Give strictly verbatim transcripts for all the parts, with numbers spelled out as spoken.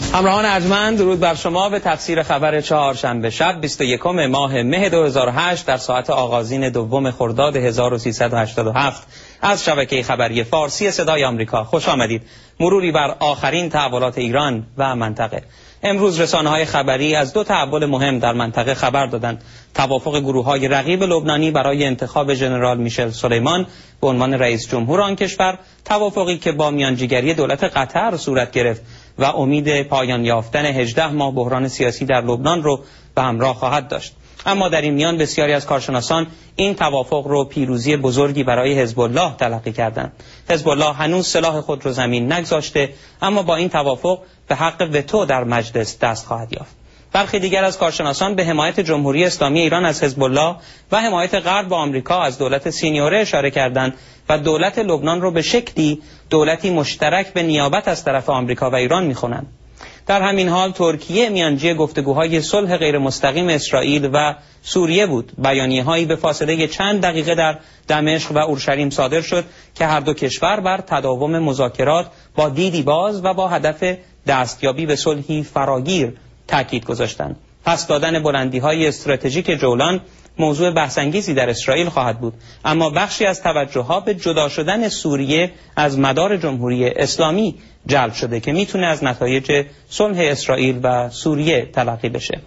همراهان ارجمند، درود بر شما. به تفسیر خبر چهارشنبه شب بیست و یکم ماه مه دو هزار و هشت در ساعت آغازین دوم خرداد هزار و سیصد و هشتاد و هفت از شبکه خبری فارسی صدای آمریکا خوش آمدید. مروری بر آخرین تحولات ایران و منطقه. امروز رسانه‌های خبری از دو تحول مهم در منطقه خبر دادند. توافق گروه‌های رقیب لبنانی برای انتخاب ژنرال میشل سلیمان به عنوان رئیس جمهور آن کشور، توافقی که با میانجیگری دولت قطر صورت گرفت و امید پایان یافتن هجده ماه بحران سیاسی در لبنان رو به همراه خواهد داشت. اما در این میان بسیاری از کارشناسان این توافق رو پیروزی بزرگی برای حزب الله تلقی کردند. حزب الله هنوز سلاح خود رو زمین نگذاشته، اما با این توافق به حق وتو در مجلس دست خواهد یافت. برخی دیگر از کارشناسان به حمایت جمهوری اسلامی ایران از حزب الله و حمایت غرب با آمریکا از دولت سینیوره اشاره کردند و دولت لبنان رو به شکلی دولتی مشترک به نیابت از طرف آمریکا و ایران می‌خوانند. در همین حال ترکیه میانجی گفتگوهای صلح غیر مستقیم اسرائیل و سوریه بود. بیانیه‌هایی به فاصله چند دقیقه در دمشق و اورشلیم صادر شد که هر دو کشور بر تداوم مذاکرات با دیدی باز و با هدف دستیابی به صلحی فراگیر تاکید گذاشتند. پس دادن بلندی‌های استراتژیک جولان موضوع بحث‌انگیزی در اسرائیل خواهد بود، اما بخشی از توجه‌ها به جدا شدن سوریه از مدار جمهوری اسلامی جلب شده که میتونه از نتایج صلح اسرائیل و سوریه تلقی بشه.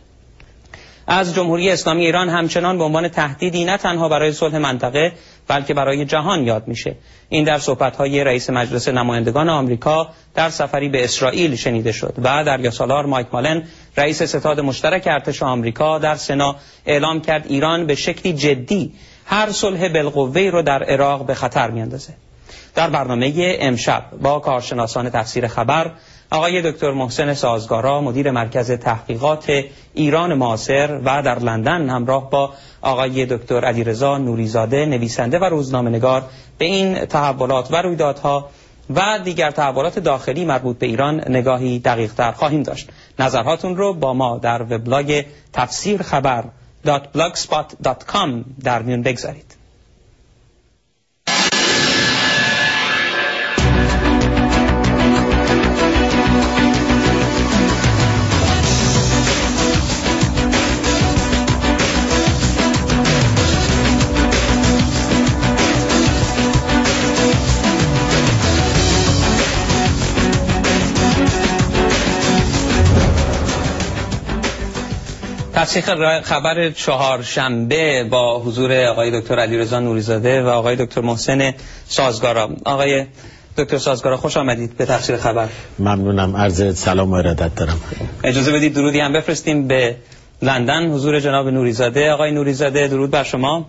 از جمهوری اسلامی ایران همچنان به عنوان تهدیدی نه تنها برای صلح منطقه بلکه برای جهان یاد میشه. این در صحبت‌های رئیس مجلس نمایندگان آمریکا در سفری به اسرائیل شنیده شد و دریاسالار مایک مالن رئیس ستاد مشترک ارتش آمریکا در سنا اعلام کرد ایران به شکلی جدی هر صلح بالقوه رو در عراق به خطر میاندازه. در برنامه امشب با کارشناسان تفسیر خبر، آقای دکتر محسن سازگارا مدیر مرکز تحقیقات ایران معاصر و در لندن همراه با آقای دکتر علیرضا نوریزاده نویسنده و روزنامه‌نگار به این تحولات و رویدادها و دیگر تحولات داخلی مربوط به ایران نگاهی دقیق‌تر خواهیم داشت. نظرهاتون رو با ما در وبلاگ تفسیر خبر دات بلاگسپات دات کام در میون بگذارید. تفسیر خبر چهارشنبه با حضور آقای دکتر علیرضا نوریزاده و آقای دکتر محسن سازگارا. آقای دکتر سازگارا خوش آمدید به تفسیر خبر. ممنونم، عرض سلام و ارادت دارم. اجازه بدید درودی هم بفرستیم به لندن حضور جناب نوریزاده. آقای نوریزاده درود بر شما.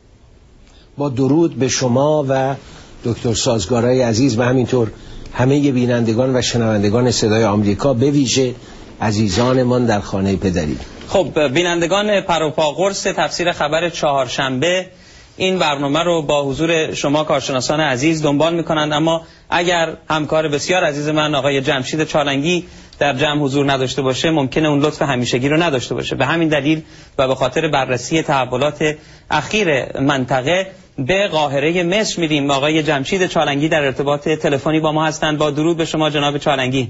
با درود به شما و دکتر سازگارای عزیز و همینطور همه بینندگان و شنوندگان صدای آمریکا، به ویژه عزیزانمان در خانه پدری. خب بینندگان پروپا قرص تفسیر خبر چهارشنبه این برنامه رو با حضور شما کارشناسان عزیز دنبال میکنند، اما اگر همکار بسیار عزیز من آقای جمشید چالنگی در جمع حضور نداشته باشه ممکنه اون لطف همیشگی رو نداشته باشه. به همین دلیل و به خاطر بررسی تحولات اخیر منطقه به قاهره مصر میریم. آقای جمشید چالنگی در ارتباط تلفنی با ما هستند. با درود به شما جناب چالنگی.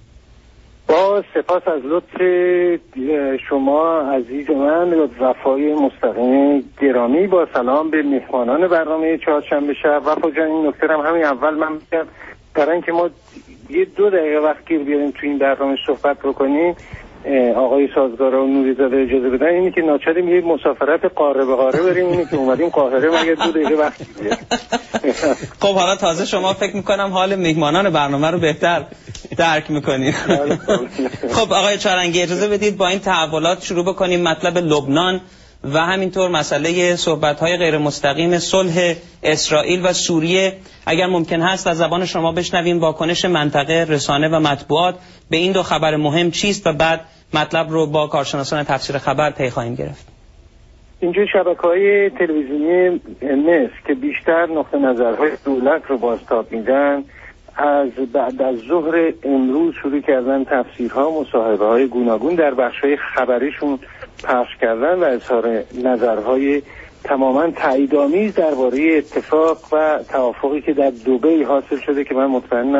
با سپاس از لطف شما عزیز من و وفای مستقیم گرامی، با سلام به مهمانان برنامه چهارشنبه شب. وفا جان این نکته هم همین اول من میگم برای اینکه ما یه دو دقیقه وقت گیر بیاریم تو این برنامه صحبت بکنیم، آقای سازگارا و نوریزاده اجازه بدن، اینی که ناچاریم یه مسافرت قاره به قاره بریم، اینی که اومدیم قاهره ما یه دو دقیقه وقت بیاریم. خب حالا تازه شما فکر میکنم حال میهمانان برنامه رو بهتر درک میکنید. خب آقای چالنگی اجازه بدید با این تحولات شروع بکنیم. مطلب لبنان و همینطور مسئله صحبت‌های غیر مستقیم صلح اسرائیل و سوریه، اگر ممکن هست از زبان شما بشنویم واکنش منطقه، رسانه و مطبوعات به این دو خبر مهم چیست و بعد مطلب رو با کارشناسان تفسیر خبر پی خواهیم گرفت. اینجا شبکه‌های تلویزیونی مصر که بیشتر نقطه نظرهای دولت رو بازتاب میدن، از بعد از ظهر امروز شروع کردن تفسیرها، مصاحبه‌های گوناگون در بخش‌های خبریشون پخش کردن و اظهار نظرهای تماما تاییدآمیز درباره اتفاق و توافقی که در دبی حاصل شده که من مطمئنم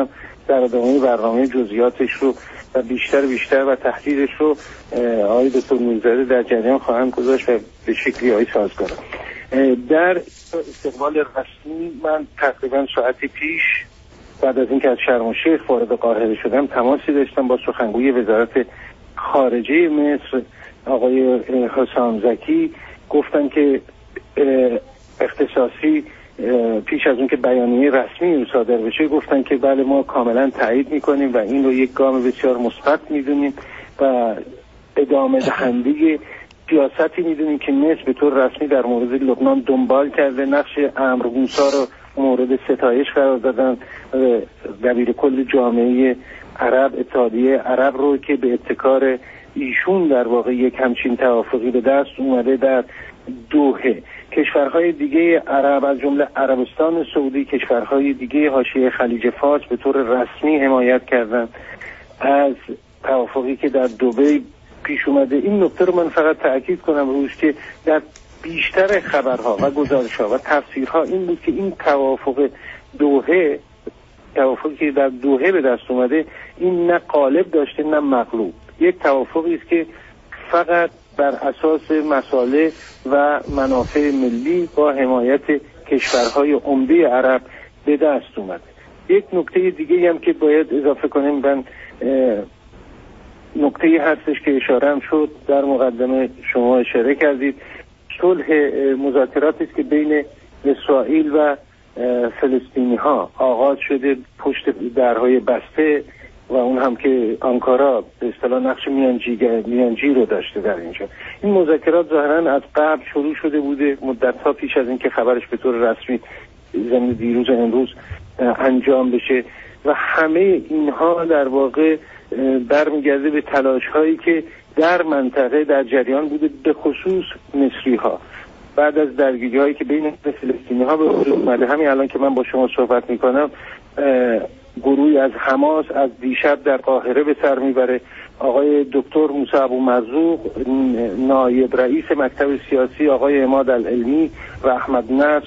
در ادامه برنامه جزئیاتش رو و بیشتر بیشتر و تحلیلش رو آقای دکتر نوری‌زاده در جریان خواهند گذاشت و به شکلی آقای سازگار. در استقبال رسمی من تقریبا ساعتی پیش بعد از اینکه از شرم الشیخ وارد قاهره شدم تماسی داشتم با سخنگوی وزارت خارجه مصر آقای حسام زکی. گفتن که اختصاصی پیش از اون که بیانیه رسمی رو صادر بشه گفتن که بله ما کاملا تایید میکنیم و این رو یک گام بسیار مثبت میدونیم و ادامه دهنده سیاستی میدونیم که مصر به طور رسمی در مورد لبنان دنبال کرده. نقش عمرو موسی رو مورد ستایش قرار دادن. دبیر کل جامعه عرب اتحادیه عرب رو که به ابتکار ایشون در واقع یک همچین توافقی به دست اومده در دوحه. کشورهای دیگه عرب از جمله عربستان سعودی، کشورهای دیگه حاشیه خلیج فارس به طور رسمی حمایت کردن از توافقی که در دبی پیش اومده. این نکته رو من فقط تأکید کنم روش که در بیشتر خبرها و گزارش‌ها و تفسیرها این بود که این توافق دوحه توافقی که در دوحه به دست اومده این نه غالب داشته نه مغلوب. یک توافقی است که فقط بر اساس مصالح و منافع ملی با حمایت کشورهای عمده عرب به دست اومده. یک نکته دیگه هم که باید اضافه کنیم، من نکته هستش که اشاره هم شد در مقدمه شما اشاره کردید، صلح مذاکراتی است که بین اسرائیل و فلسطینی ها آغاز شده پشت درهای بسته و اون هم که آنکارا به اصطلاح نقش میانجی میانجی رو داشته در اینجا. این مذاکرات ظاهرا از قبل شروع شده بوده، مدت‌ها پیش از اینکه خبرش به طور رسمی زمین دیروز و امروز انجام بشه و همه اینها در واقع برمیگرده به تلاش هایی که در منطقه در جریان بوده، به خصوص مصری ها بعد از درگیری هایی که بین فلسطینی ها به وجود اومده. همین الان که من با شما صحبت میکنم گروهی از حماس از دیشب در قاهره به سر میبره. آقای دکتر موسی ابومرزوق نایب رئیس مکتب سیاسی، آقای عماد العلمی و احمد نصر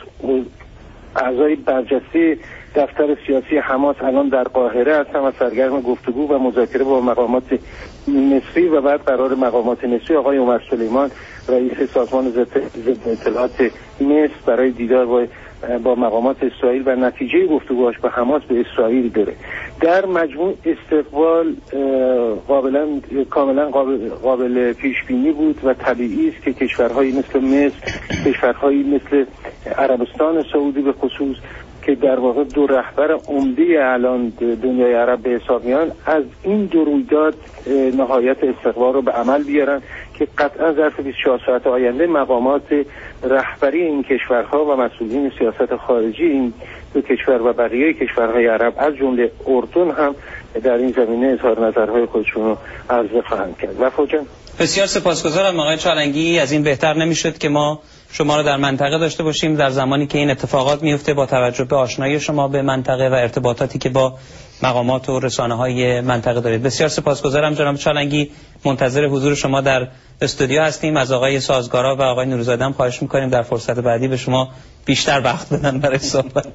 اعضای برجسته دفتر سیاسی حماس الان در قاهره هستن و سرگرم گفتگو و مذاکره با مقامات مصری و بعد قرار مقامات مصری آقای عمر سلیمان رئیس سازمان ضد اطلاعات مصر برای دیدار با با مقامات اسرائیل و نتیجه گفتگوهاش با حماس به اسرائیل بره. در مجموع استقبال قابلا کاملا قابل, قابل پیش بینی بود و طبیعی است که کشورهایی مثل مصر، کشورهایی مثل عربستان سعودی به خصوص که در واقع دو رهبر عمده الان دنیای عرب به حساب میان، از این دو رویداد نهایت استقبال رو به عمل بیارن که قطعا ظرف بیست و چهار ساعت آینده مقامات رهبری این کشورها و مسئولین سیاست خارجی این دو کشور و بقیه کشورهای عرب از جمله اردن هم در این زمینه اظهار نظرهای خودشون رو عرضه خواهند کرد. وفا جان بسیار سپاسگزارم آقای چالنگی. از این بهتر نمیشد که ما شما رو در منطقه داشته باشیم در زمانی که این اتفاقات میفته، با توجه به آشنایی شما به منطقه و ارتباطاتی که با مقامات و رسانه‌های منطقه دارید. بسیار سپاسگزارم جناب چالنگی. منتظر حضور شما در استودیو هستیم. از آقای سازگارا و آقای نوری‌زاده هم خواهش می‌کنیم در فرصت بعدی به شما بیشتر وقت بدن برای صحبت.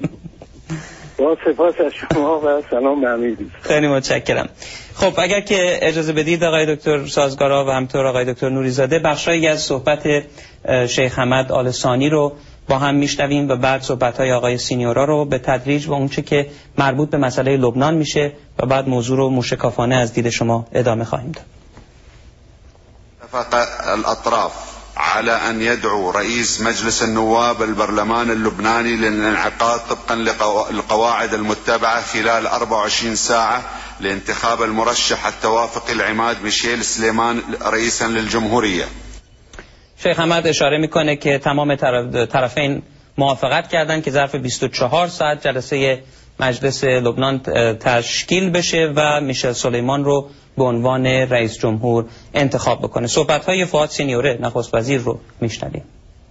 با سپاس از شما و سلام به همه دوستان. خیلی متشکرم. خب اگر که اجازه بدید آقای دکتر سازگارا و همینطور آقای دکتر نوری‌زاده بخشایی از صحبت شیخ حمد آل ثانی رو با هم میشنویم و بعد صحبت‌های آقای سینیورا رو به تدریج و اونچه که مربوط به مسئله لبنان میشه و بعد موضوع رو موشکافانه از دید شما ادامه خواهیم داد. اتفق الاطراف على ان يدعو رئيس مجلس النواب البرلمان اللبناني للانعقاد طبقا للقواعد المتبعة خلال أربع وعشرين ساعة لانتخاب المرشح التوافق العماد ميشيل سليمان رئيسا للجمهورية. شیخ حمد اشاره میکنه که تمام طرفین موافقت کردن که ظرف بیست و چهار ساعت جلسه مجلس لبنان تشکیل بشه و میشل سلیمان رو به عنوان رئیس جمهور انتخاب بکنه. صحبت‌های فؤاد سینیوره نخست وزیر رو میشنویم.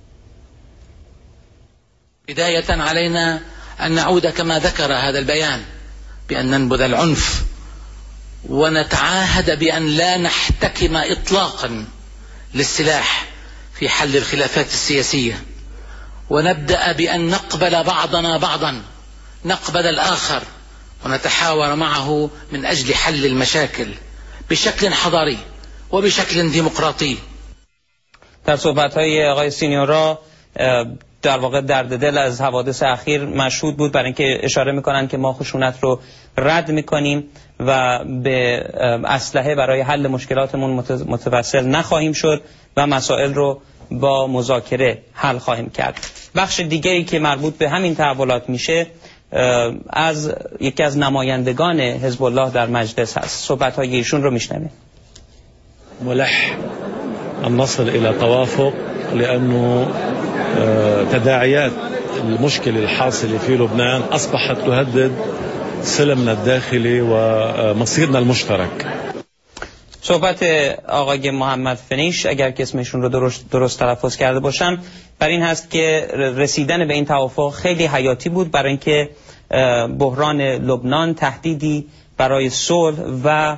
بداية علينا أن نعود كما ذكر هذا البيان بأن ننبذ العنف ونتعاهد بأن لا نحتكم إطلاقا للسلاح في حل الخلافات السياسية، ونبدأ بأن نقبل بعضنا بعضا، نقبل الآخر ونتحاور معه من أجل حل المشاكل بشكل حضاري وبشكل ديمقراطي. در صحبت‌های آقای سینیورا در واقع درد دل از حوادث اخیر مشهود بود، برای اینکه اشاره میکنن که ما خشونت رو رد میکنیم و به اسلحه برای حل مشکلاتمون متوسل نخواهیم شد و مسائل رو با مذاکره حل خواهیم کرد. بخش دیگری که مربوط به همین تحولات میشه از یکی از نمایندگان حزب الله در مجلس هست. صحبت‌های ایشون رو میشنویم. ملح أن نصل إلى توافق لأنه تداعيات المشكلة الحاصلة في لبنان أصبحت تهدد سلمنا الداخلي ومصيرنا المشترك. صحبت آقای محمد فنیش، اگر که اسمشون رو درست, درست تلفظ کرده باشم، بر این هست که رسیدن به این توافق خیلی حیاتی بود، برای اینکه بحران لبنان تهدیدی برای صلح و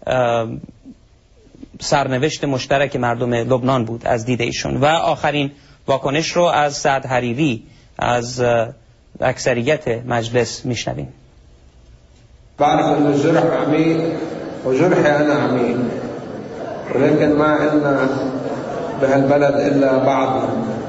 سرنوشت مشترک مردم لبنان بود از دید ایشون. و آخرین واکنش رو از سعد حریری از اکثریت مجلس میشنویم. بعرف ان الجرح عميق وجرحي انا عميق ولكن ما عندنا بهالبلد الا بعض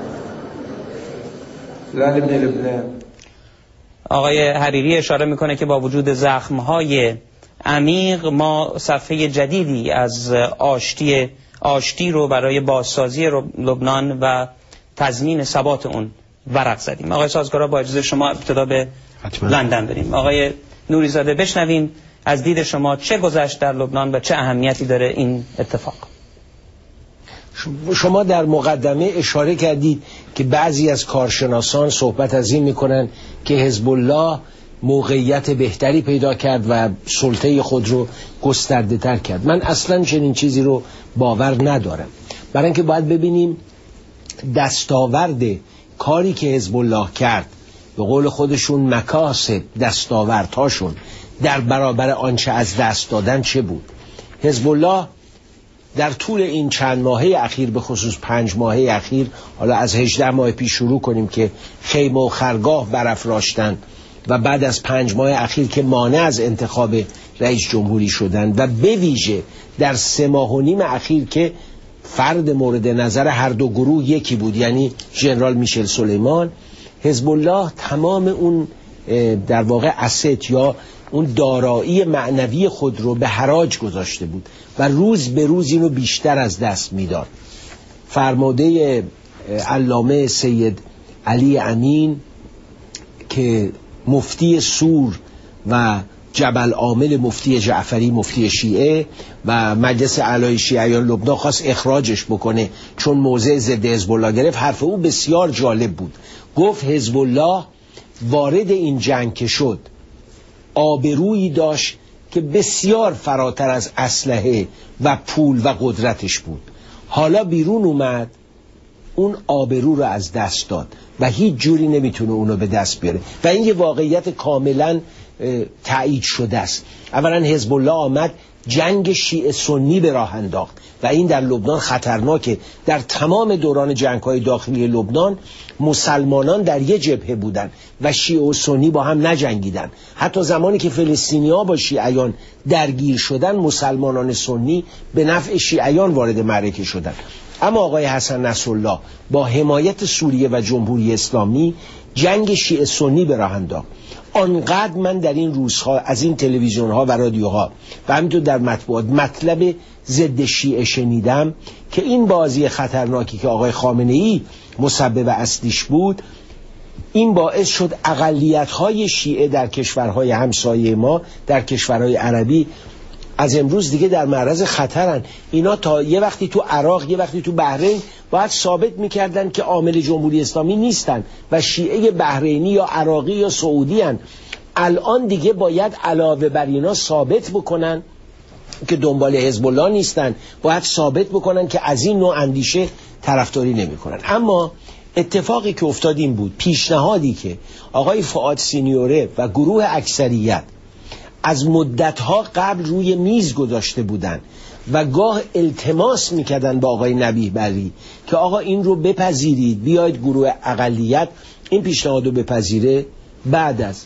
لا نبني لبنان. آقای حریری اشاره میکنه که با وجود زخم‌های عمیق ما صفحه جدیدی از آشتی آشتی رو برای بازسازی لبنان و تضمین ثبات اون ورق زدیم. آقای سازگارا، با اجازه شما ابتدا به لندن بریم. آقای نوریزاده، بشنویم از دید شما چه گذشت در لبنان و چه اهمیتی داره این اتفاق؟ شما در مقدمه اشاره کردید که بعضی از کارشناسان صحبت از این میکنن که حزب الله موقعیت بهتری پیدا کرد و سلطه خود رو گسترده تر کرد. من اصلا چنین چیزی رو باور ندارم، برای اینکه باید ببینیم دستاورد کاری که حزب الله کرد، به قول خودشون مکاسب دستاوردهاشون در برابر آنچه از دست دادن چه بود. حزب الله در طول این چند ماهه اخیر، به خصوص پنج ماهه اخیر، حالا از هجده ماه پیش شروع کنیم که خیمه و خرگاه برافراشتن و بعد از پنج ماه اخیر که مانع از انتخاب رئیس جمهوری شدن و به ویژه در سه ماه و نیم اخیر که فرد مورد نظر هر دو گروه یکی بود، یعنی ژنرال میشل سلیمان، حزب الله تمام اون در واقع اسید یا اون دارایی معنوی خود رو به حراج گذاشته بود و روز به روز اینو بیشتر از دست میداد. فرماده علامه سید علی امین که مفتی سور و جبل عامل مفتی جعفری مفتی شیعه و مجلس اعلای شیعیان لبنان خواست اخراجش بکنه چون موضع ضد حزب الله گرفت، حرف او بسیار جالب بود. گفت حزب الله وارد این جنگ که شد آبرویی داشت که بسیار فراتر از اسلحه و پول و قدرتش بود. حالا بیرون اومد، اون آبرو رو از دست داد و هیچ جوری نمیتونه اونو به دست بیاره و این یه واقعیت کاملا تایید شده است. اولا حزب الله آمد جنگ شیعه سنی به راه انداخت و این در لبنان خطرناکه. در تمام دوران جنگ‌های داخلی لبنان مسلمانان در یه جبهه بودن و شیعه و سنی با هم نجنگیدن. حتی زمانی که فلسطینی‌ها با شیعیان درگیر شدن، مسلمانان سنی به نفع شیعیان وارد معرکه شدن. اما آقای حسن نصرالله با حمایت سوریه و جمهوری اسلامی جنگ شیعه سنی به راه انداخت. آنقدر من در این روزها از این تلویزیون ها و رادیوها و همینطور در مطبوعات مطلب ضد شیعه شنیدم که این بازی خطرناکی که آقای خامنه ای مسبب اصلیش بود، این باعث شد اقلیت های شیعه در کشورهای همسایه ما، در کشورهای عربی، از امروز دیگه در معرض خطرن. اینا تا یه وقتی تو عراق، یه وقتی تو بحرین باید ثابت میکردن که عامل جمهوری اسلامی نیستن و شیعه بحرینی یا عراقی یا سعودی هن. الان دیگه باید علاوه بر اینا ثابت بکنن که دنبال حزب الله نیستن، باید ثابت بکنن که از این نوع اندیشه طرفداری نمیکنن. اما اتفاقی که افتاد این بود، پیشنهادی که آقای فؤاد سینیوره و گروه اکثریت از مدتها قبل روی میز گذاشته بودن و گاه التماس میکردن با آقای نبیه بری که آقا این رو بپذیرید، بیاید گروه اقلیت این پیشنهاد رو بپذیره. بعد از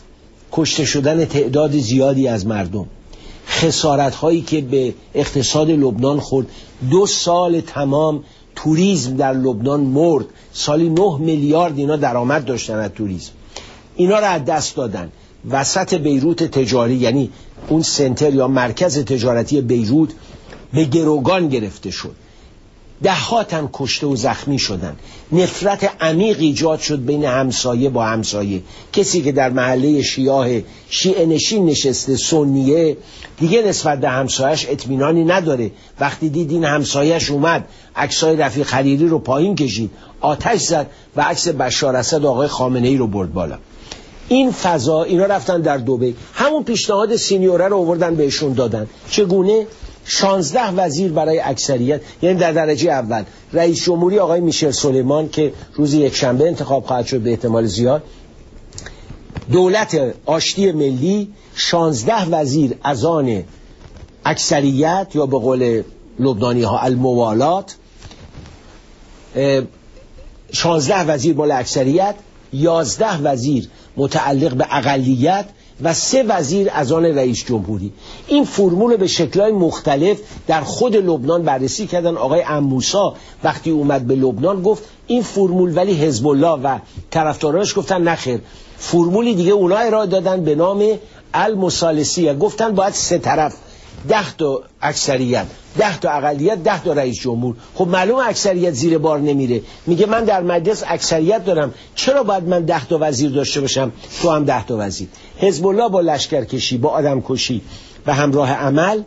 کشته شدن تعداد زیادی از مردم، خسارت هایی که به اقتصاد لبنان خورد. دو سال تمام توریسم در لبنان مرد، سالی نه میلیارد اینا درآمد داشتن از توریسم، اینا را از دست دادن. وسط بیروت تجاری، یعنی اون سنتر یا مرکز تجارتی بیروت به گروگان گرفته شد، دهات هم کشته و زخمی شدن. نفرت عمیق ایجاد شد بین همسایه با همسایه. کسی که در محله شیعه شیعه نشین نشسته، سنیه، دیگه نسبت به همسایش اطمینانی نداره. وقتی دید این همسایش اومد عکسای رفیق حریری رو پایین کشید، آتش زد و عکس بشار اسد و آقای خامنه‌ای رو برد بالا. این فضا، اینا رفتن در دبی، همون پیشنهاد سینیوره رو آوردن بهشون دادن. چگونه؟ شانزده وزیر برای اکثریت، یعنی در درجه اول رئیس جمهوری آقای میشل سلیمان که روز یک شنبه انتخاب خواهد شد به احتمال زیاد، دولت آشتی ملی، شانزده وزیر از آن اکثریت یا به قول لبنانی ها الموالات، شانزده وزیر مال اکثریت، یازده وزیر متعلق به اقلیت و سه وزیر از آن رئیس جمهوری. این فرمول به شکل‌های مختلف در خود لبنان بررسی کردن. آقای عموسا وقتی اومد به لبنان گفت این فرمول، ولی حزب الله و طرفداراش گفتن نخیر، فرمولی دیگه اونا ارائه دادن به نام المثالثیه، گفتن باید سه طرف، ده تا اکثریت، ده تا اقلیت، ده تا رئیس جمهور. خب معلوم اکثریت زیر بار نمیره، میگه من در مجلس اکثریت دارم، چرا باید من ده تا وزیر داشته باشم، تو هم ده تا وزیر. حزب الله با لشکرکشی، با آدمکشی و همراه عمل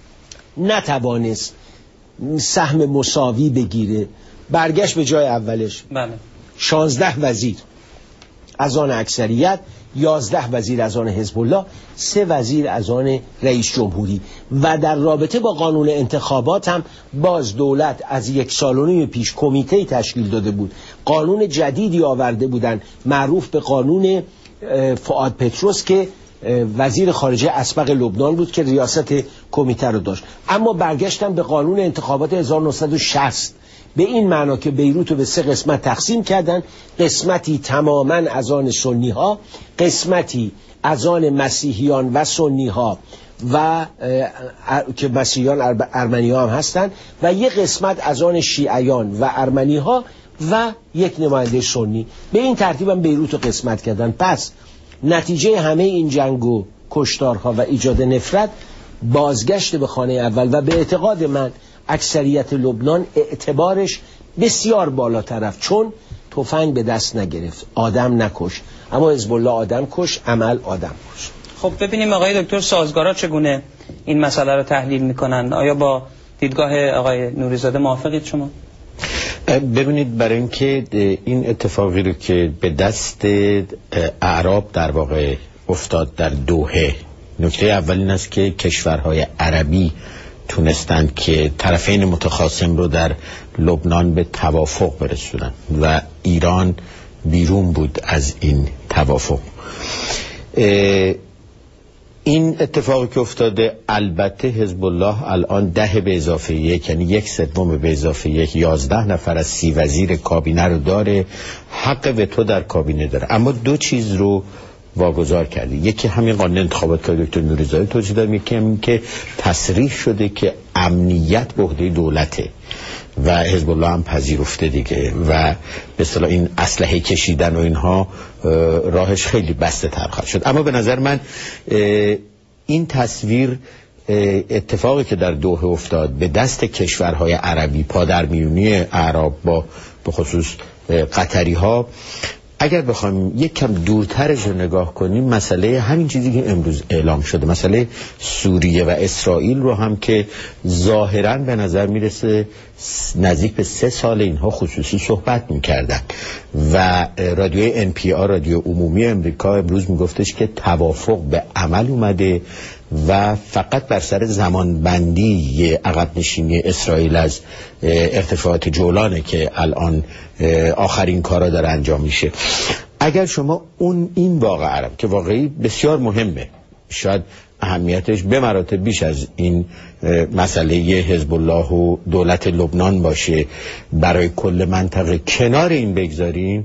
نتوانست سهم مساوی بگیره، برگشت به جای اولش. بله. شانزده وزیر از آن اکثریت، یازده وزیر از آن حزب الله، سه وزیر از آن رئیس جمهوری. و در رابطه با قانون انتخابات هم باز دولت از یک سال و نیم پیش کمیته تشکیل داده بود، قانون جدیدی آورده بودن معروف به قانون فؤاد پتروس که وزیر خارجه اسبق لبنان بود که ریاست کمیته رو داشت. اما برگشتن به قانون انتخابات هزار و نهصد و شصت به این معنا که بیروت رو به سه قسمت تقسیم کردن، قسمتی تماما از آن سنی ها، قسمتی از آن مسیحیان و سنی ها و که مسیحیان ارمنی ها هم هستن، و یک قسمت از آن شیعیان و ارمنی ها و یک نماینده سنی. به این ترتیب هم بیروت رو قسمت کردن. پس نتیجه همه این جنگ و کشتارها و ایجاد نفرت بازگشت به خانه اول و به اعتقاد من اکثریت لبنان اعتبارش بسیار بالاتر رفت، چون تفنگ به دست نگرفت، آدم نکش. اما حزب الله آدم کش، عمل آدم کش. خب ببینیم آقای دکتر سازگارا چگونه این مسئله رو تحلیل میکنن. آیا با دیدگاه آقای نوری‌زاده موافقید شما؟ ببینید، برای اینکه این اتفاقی رو که به دست اعراب در واقع افتاد در دوحه، نکته اول این است که کشورهای عربی تونستند که طرفین متخاصم رو در لبنان به توافق برسونن و ایران بیرون بود از این توافق. این اتفاقی که افتاده، البته حزب الله الان ده به اضافه یک، یعنی یک سوم به اضافه یک، یازده نفر از سی وزیر کابینه رو داره، حق وتو در کابینه داره. اما دو چیز رو واگذار کرده، یکی همین قانون انتخابات که دکتر نوری‌زاده توضیح داد، یکی همین که تصریح شده که امنیت به عهده دولته و حزب الله هم پذیرفته دیگه و به اصطلاح این اسلحه کشیدن و اینها راهش خیلی بسته تر خواهد شد. اما به نظر من این تصویر، اتفاقی که در دوحه افتاد به دست کشورهای عربی، پادرمیونی اعراب با به خصوص قطری ها، اگر بخوایم یک کم دورترش رو نگاه کنیم، مسئله همین چیزی که امروز اعلام شده، مسئله سوریه و اسرائیل رو هم که ظاهراً به نظر میرسه نزدیک به سه سال اینها خصوصی صحبت میکردن و رادیوی ان پی آر، رادیو عمومی امریکا، امروز میگفتش که توافق به عمل اومده و فقط بر سر زمانبندی عقب نشینی اسرائیل از ارتفاعات جولانه که الان آخرین کارا داره انجام میشه. اگر شما اون این واقعه عرب که واقعی بسیار مهمه، شاید اهمیتش به مراتب بیش از این مسئله حزب الله و دولت لبنان باشه برای کل منطقه، کنار این بگذاریم،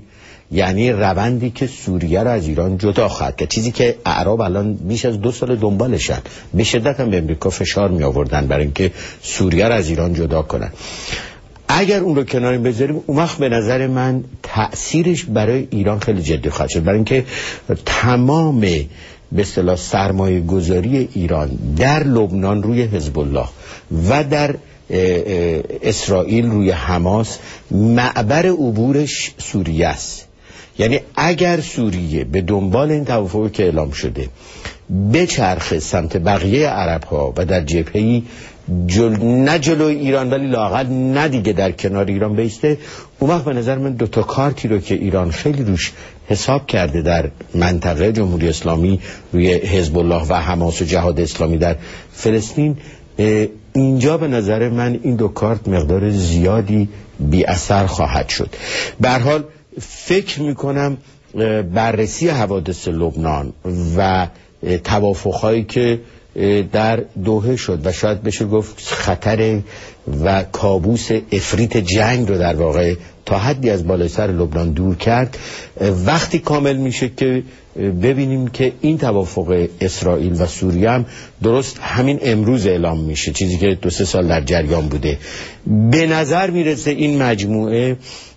یعنی روندی که سوریه را از ایران جدا خواهد کرد، چیزی که اعراب الان بیش از دو سال دنبالشن. به شدت هم به امریکا فشار می آوردن برای اینکه سوریه را از ایران جدا کنن. اگر اون رو کنار بذاریم، اون وقت به نظر من تأثیرش برای ایران خیلی جدی خواهد شد، برای اینکه تمام به اصطلاح سرمایه گذاری ایران در لبنان روی حزب الله و در اسرائیل روی حماس معبر عبورش سوریه است. یعنی اگر سوریه به دنبال این توافقی که اعلام شده بچرخه سمت بقیه عرب ها و در جبهه‌ای جل... نه جلوی ایران ولی لااقل نه دیگه در کنار ایران بیسته، اون وقت به نظر من دوتا کارتی رو که ایران خیلی روش حساب کرده در منطقه جمهوری اسلامی روی حزب الله و حماس و جهاد اسلامی در فلسطین، اینجا به نظر من این دو کارت مقدار زیادی بی اثر خواهد شد. به هر حال فکر میکنم بررسی حوادث لبنان و توافقهایی که در دوحه شد و شاید بشه گفت خطر و کابوس افریت جنگ رو در واقع تا حدی از بالای سر لبنان دور کرد، وقتی کامل میشه که ببینیم که این توافق اسرائیل و سوریه هم درست همین امروز اعلام میشه، چیزی که دو سه سال در جریان بوده. به نظر میرسه این مجموعه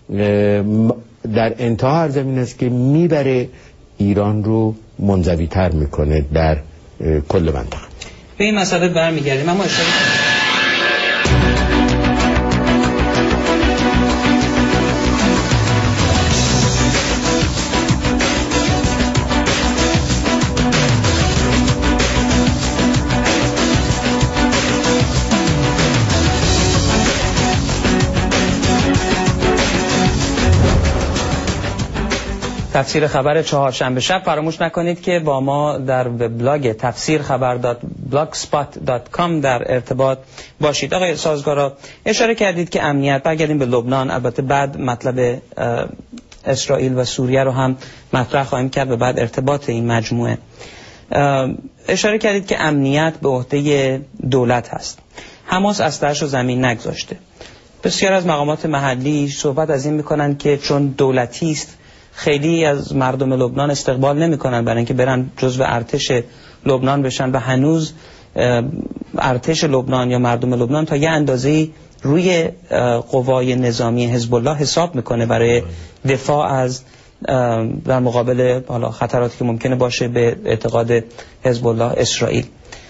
در انتها هر زمین است که میبره ایران رو منزوی تر میکنه در کل منطقه. به این مسئله برمیگردیم، اما اشاره تفسیر خبر چهارشنبه شب. فراموش نکنید که با ما در وبلاگ تفسیر خبر دات بلاگسپات دات کام در ارتباط باشید. آقای سازگارا، اشاره کردید که امنیت، برگردیم به لبنان، البته بعد مطلب اسرائیل و سوریه رو هم مطرح خواهیم کرد و بعد ارتباط این مجموعه. اشاره کردید که امنیت به عهده دولت هست. حماس اسلحه‌اش رو زمین نگذاشته. بسیار از مقامات محلی صحبت از این میکنن که چون دولتی است خیلی از مردم لبنان استقبال نمی‌کنن برای اینکه برن جزو ارتش لبنان بشن و هنوز ارتش لبنان یا مردم لبنان تا یه اندازه‌ای روی قوای نظامی حزب الله حساب میکنه برای دفاع از در مقابل حالا خطراتی که ممکنه باشه به اعتقاد حزب الله اسرائیل.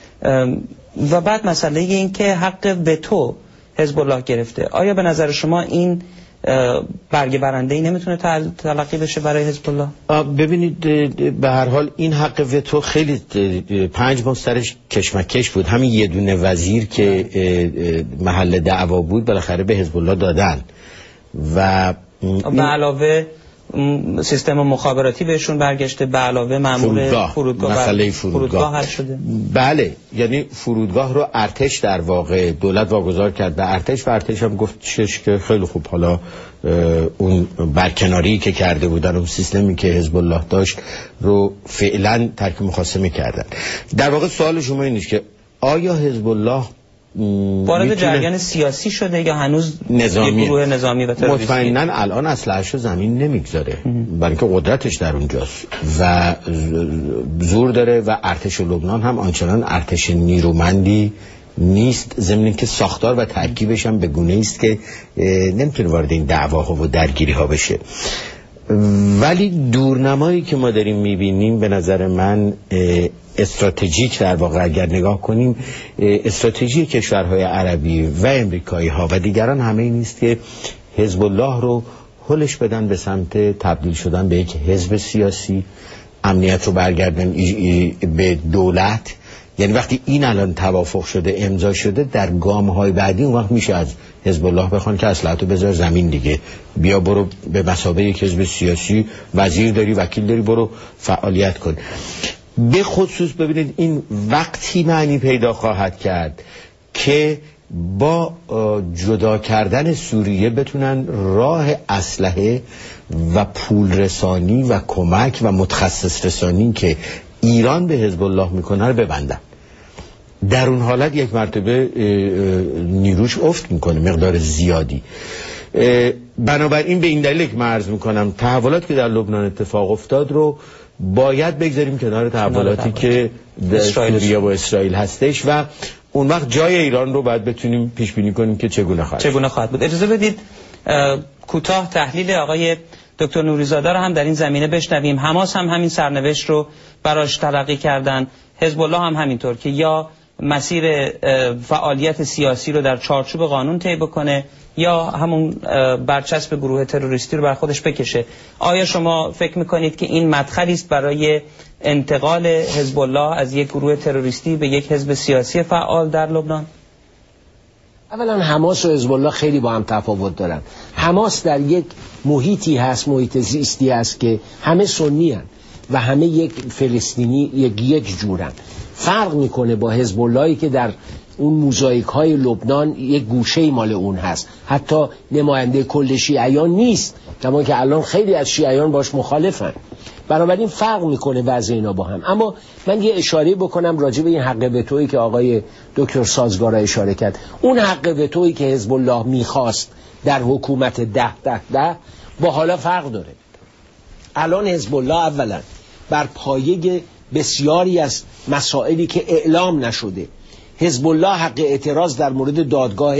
و بعد مسئله این که حق وتو حزب الله گرفته. آیا به نظر شما این برگ برنده ای نمیتونه تلقی بشه برای حزب الله؟ ببینید، به هر حال این حق وتو خیلی پنج ماه سرش کشمکش بود. همین یه دونه وزیر که محل دعوا بود بالاخره به حزب الله دادن و به علاوه سیستم مخابراتی بهشون برگشته، به علاوه مامور فرودگاه, فرودگاه مسئله فرودگاه, فرودگاه حل شده. بله، یعنی فرودگاه رو ارتش در واقع دولت واگذار کرد به ارتش و ارتش هم گفت که خیلی خوب، حالا اون برکناری که کرده بودن، اون سیستمی که حزب الله داشت رو فعلا ترک مخاصمه کردن. در واقع سوال شما این است که آیا حزب الله وارد جریان سیاسی شده یا هنوز نظامی؟ گروه نظامی و تروریستی؟ مطمئناً الان اسلحه‌شو زمین نمیگذاره، برای اینکه قدرتش در اونجاست و زور داره و ارتش لبنان هم آنچنان ارتش نیرومندی نیست، ضمن که ساختار و ترکیبش هم به گونه است که نمیتونه وارد این دعواها و درگیری ها بشه. ولی دورنمایی که ما داریم میبینیم به نظر من استراتژیک، در واقع اگر نگاه کنیم استراتژی کشورهای عربی و امریکایی ها و دیگران همه این است که حزب الله رو هلش بدن به سمت تبدیل شدن به یک حزب سیاسی، امنیت رو برگردن به دولت. یعنی وقتی این الان توافق شده، امضا شده، در گام‌های بعدی اون وقت میشه از حزب الله بخوان که اسلحه‌تو بذار زمین دیگه، بیا برو به مثابه یک حزب سیاسی، وزیر داری، وکیل داری، برو فعالیت کن. به خصوص ببینید این وقتی معنی پیدا خواهد کرد که با جدا کردن سوریه بتونن راه اسلحه و پول رسانی و کمک و متخصص رسانی که ایران به حزب الله میکنه رو ببندن. در اون حالت یک مرتبه نیروش افت میکنه مقدار زیادی. بنابراین به این دلیل که من عرض میکنم تحولات که در لبنان اتفاق افتاد رو باید بگذاریم کنار تحولاتی که در سوریه و اسرائیل هستش و اون وقت جای ایران رو باید بتونیم پیش بینی کنیم که چگونه خواهد چگونه خواهد بود. اجازه بدید کوتاه تحلیل آقای دکتر نوریزاده رو هم در این زمینه بشنویم. حماس هم همین سرنوشت رو براش تلقی کردن، حزب الله هم همینطور که یا مسیر فعالیت سیاسی رو در چارچوب قانون طی بکنه یا همون برچسب گروه تروریستی رو بر خودش بکشه. آیا شما فکر میکنید که این مدخلی است برای انتقال حزب الله از یک گروه تروریستی به یک حزب سیاسی فعال در لبنان؟ اولا حماس و حزب الله خیلی با هم تفاوت دارن. حماس در یک محیطی هست، محیط زیستی هست که همه سنی هن و همه یک فلسطینی یک یک جورن. فرق میکنه با حزب اللهی که در اون موزاییک های لبنان یک گوشه مال اون هست، حتی نماینده کل شیعیان نیست، کما که الان خیلی از شیعیان باش مخالفن. بنابراین فرق میکنه وضع اینا با هم. اما من یه اشاره بکنم راجع به این حق وتویی که آقای دکتر سازگارا اشاره کرد. اون حق وتویی که حزب الله میخواست در حکومت ده ده ده با حالا فرق داره. الان حزب الله اولا بر پایه بسیاری از مسائلی که اعلام نشده، حزب الله حق اعتراض در مورد دادگاه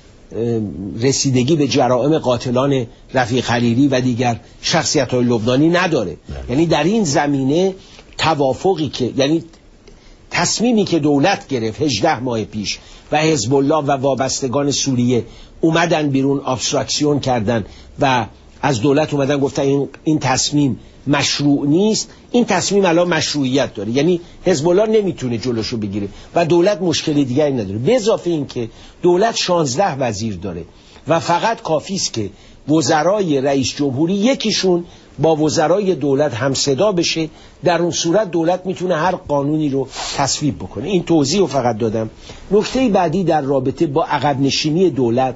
رسیدگی به جرائم قاتلان رفیق خلیلی و دیگر شخصیت‌های لبنانی نداره. یعنی در این زمینه توافقی که یعنی تصمیمی که دولت گرفت هجده ماه پیش و حزب الله و وابستگان سوریه اومدن بیرون ابستراکسیون کردن و از دولت اومدن گفتن این, این تصمیم مشروع نیست، این تصمیم الان مشروعیت داره. یعنی حزب الله نمیتونه جلوشو بگیره و دولت مشکل دیگری نداره. به اضافه این که دولت شانزده وزیر داره و فقط کافی است که وزرای رئیس جمهوری یکیشون با وزرای دولت هم صدا بشه، در اون صورت دولت میتونه هر قانونی رو تصویب بکنه. این توضیح رو فقط دادم. نکته بعدی در رابطه با عقب نشینی دولت،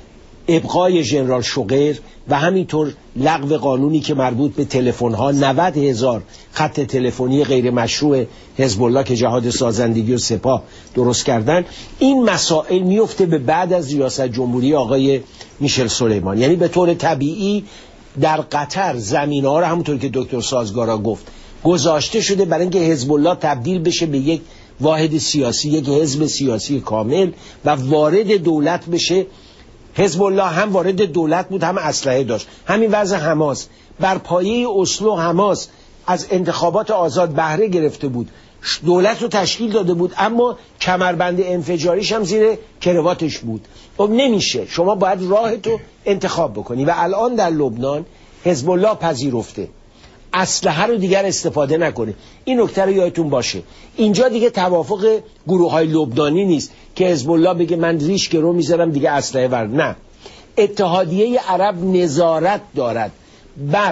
ابقای ژنرال شوقر و همینطور لغو قانونی که مربوط به تلفن ها، نود هزار خط تلفنی غیر مشروع حزب الله که جهاد سازندگی و سپاه درست کردن، این مسائل میفته به بعد از ریاست جمهوری آقای میشل سلیمان. یعنی به طور طبیعی در قطر زمین ها رو همونطور که دکتر سازگارا گفت گذاشته شده برای اینکه حزب الله تبدیل بشه به یک واحد سیاسی، یک حزب سیاسی کامل و وارد دولت بشه. حزب الله هم وارد دولت بود هم اسلحه داشت. همین وضع حماس، بر پایه اسلو حماس از انتخابات آزاد بهره گرفته بود، دولت رو تشکیل داده بود، اما کمربند انفجاریش هم زیر کرواتش بود. خب نمیشه، شما باید راهتو انتخاب بکنی و الان در لبنان حزب الله پذیرفته اسلحه رو دیگر استفاده نکنه. این نکته رو یادتون باشه. اینجا دیگه توافق گروه های لبنانی نیست که حزب الله بگه من ریش رو میذارم دیگه اسلحه ور. نه، اتحادیه عرب نظارت دارد بر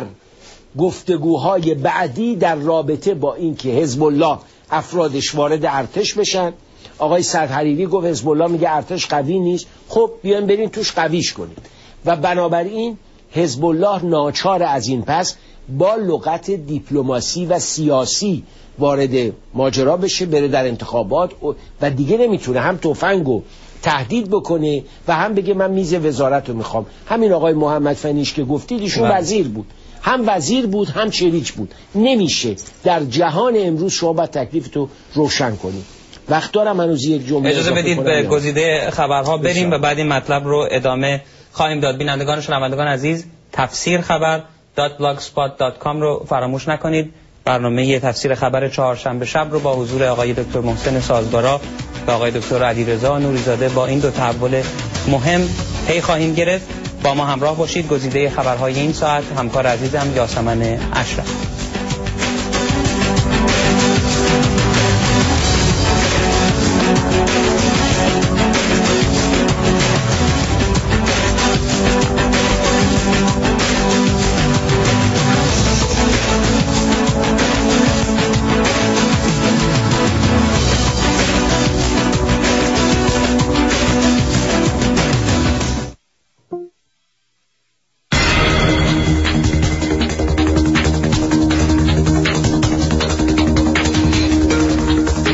گفتگوهای بعدی در رابطه با این که حزب الله افرادش وارد ارتش بشن. آقای سعد حریری گفت حزب الله میگه ارتش قوی نیست، خب بیاین برین توش قویش کنید. و بنابراین حزب الله ناچار از این پس با لغت دیپلماسی و سیاسی وارد ماجرا بشه، بره در انتخابات و دیگه نمیتونه هم تفنگو تهدید بکنه و هم بگه من میز وزارت رو میخوام. همین آقای محمد فنیش که گفتید ایشون وزیر بود، هم وزیر بود هم شریک بود. نمیشه در جهان امروز شما باید تکلیفتو روشن کنید. وقت دارم هنوز یک جمله اجازه بدید به گزیده خبرها بریم و بعد این مطلب رو ادامه خواهیم داد. بینندگان و شنوندگان عزیز، تفسیر خبر دات بلاگسپات دات کام رو فراموش نکنید. برنامه تفسیر خبر چهارشنبه شب رو با حضور آقای دکتر محسن سازگارا و آقای دکتر علیرضا نوریزاده با این دو تحول مهم پی خواهیم گرفت. با ما همراه باشید. گزیده خبرهای این ساعت همکار عزیزم یاسمن اشرف.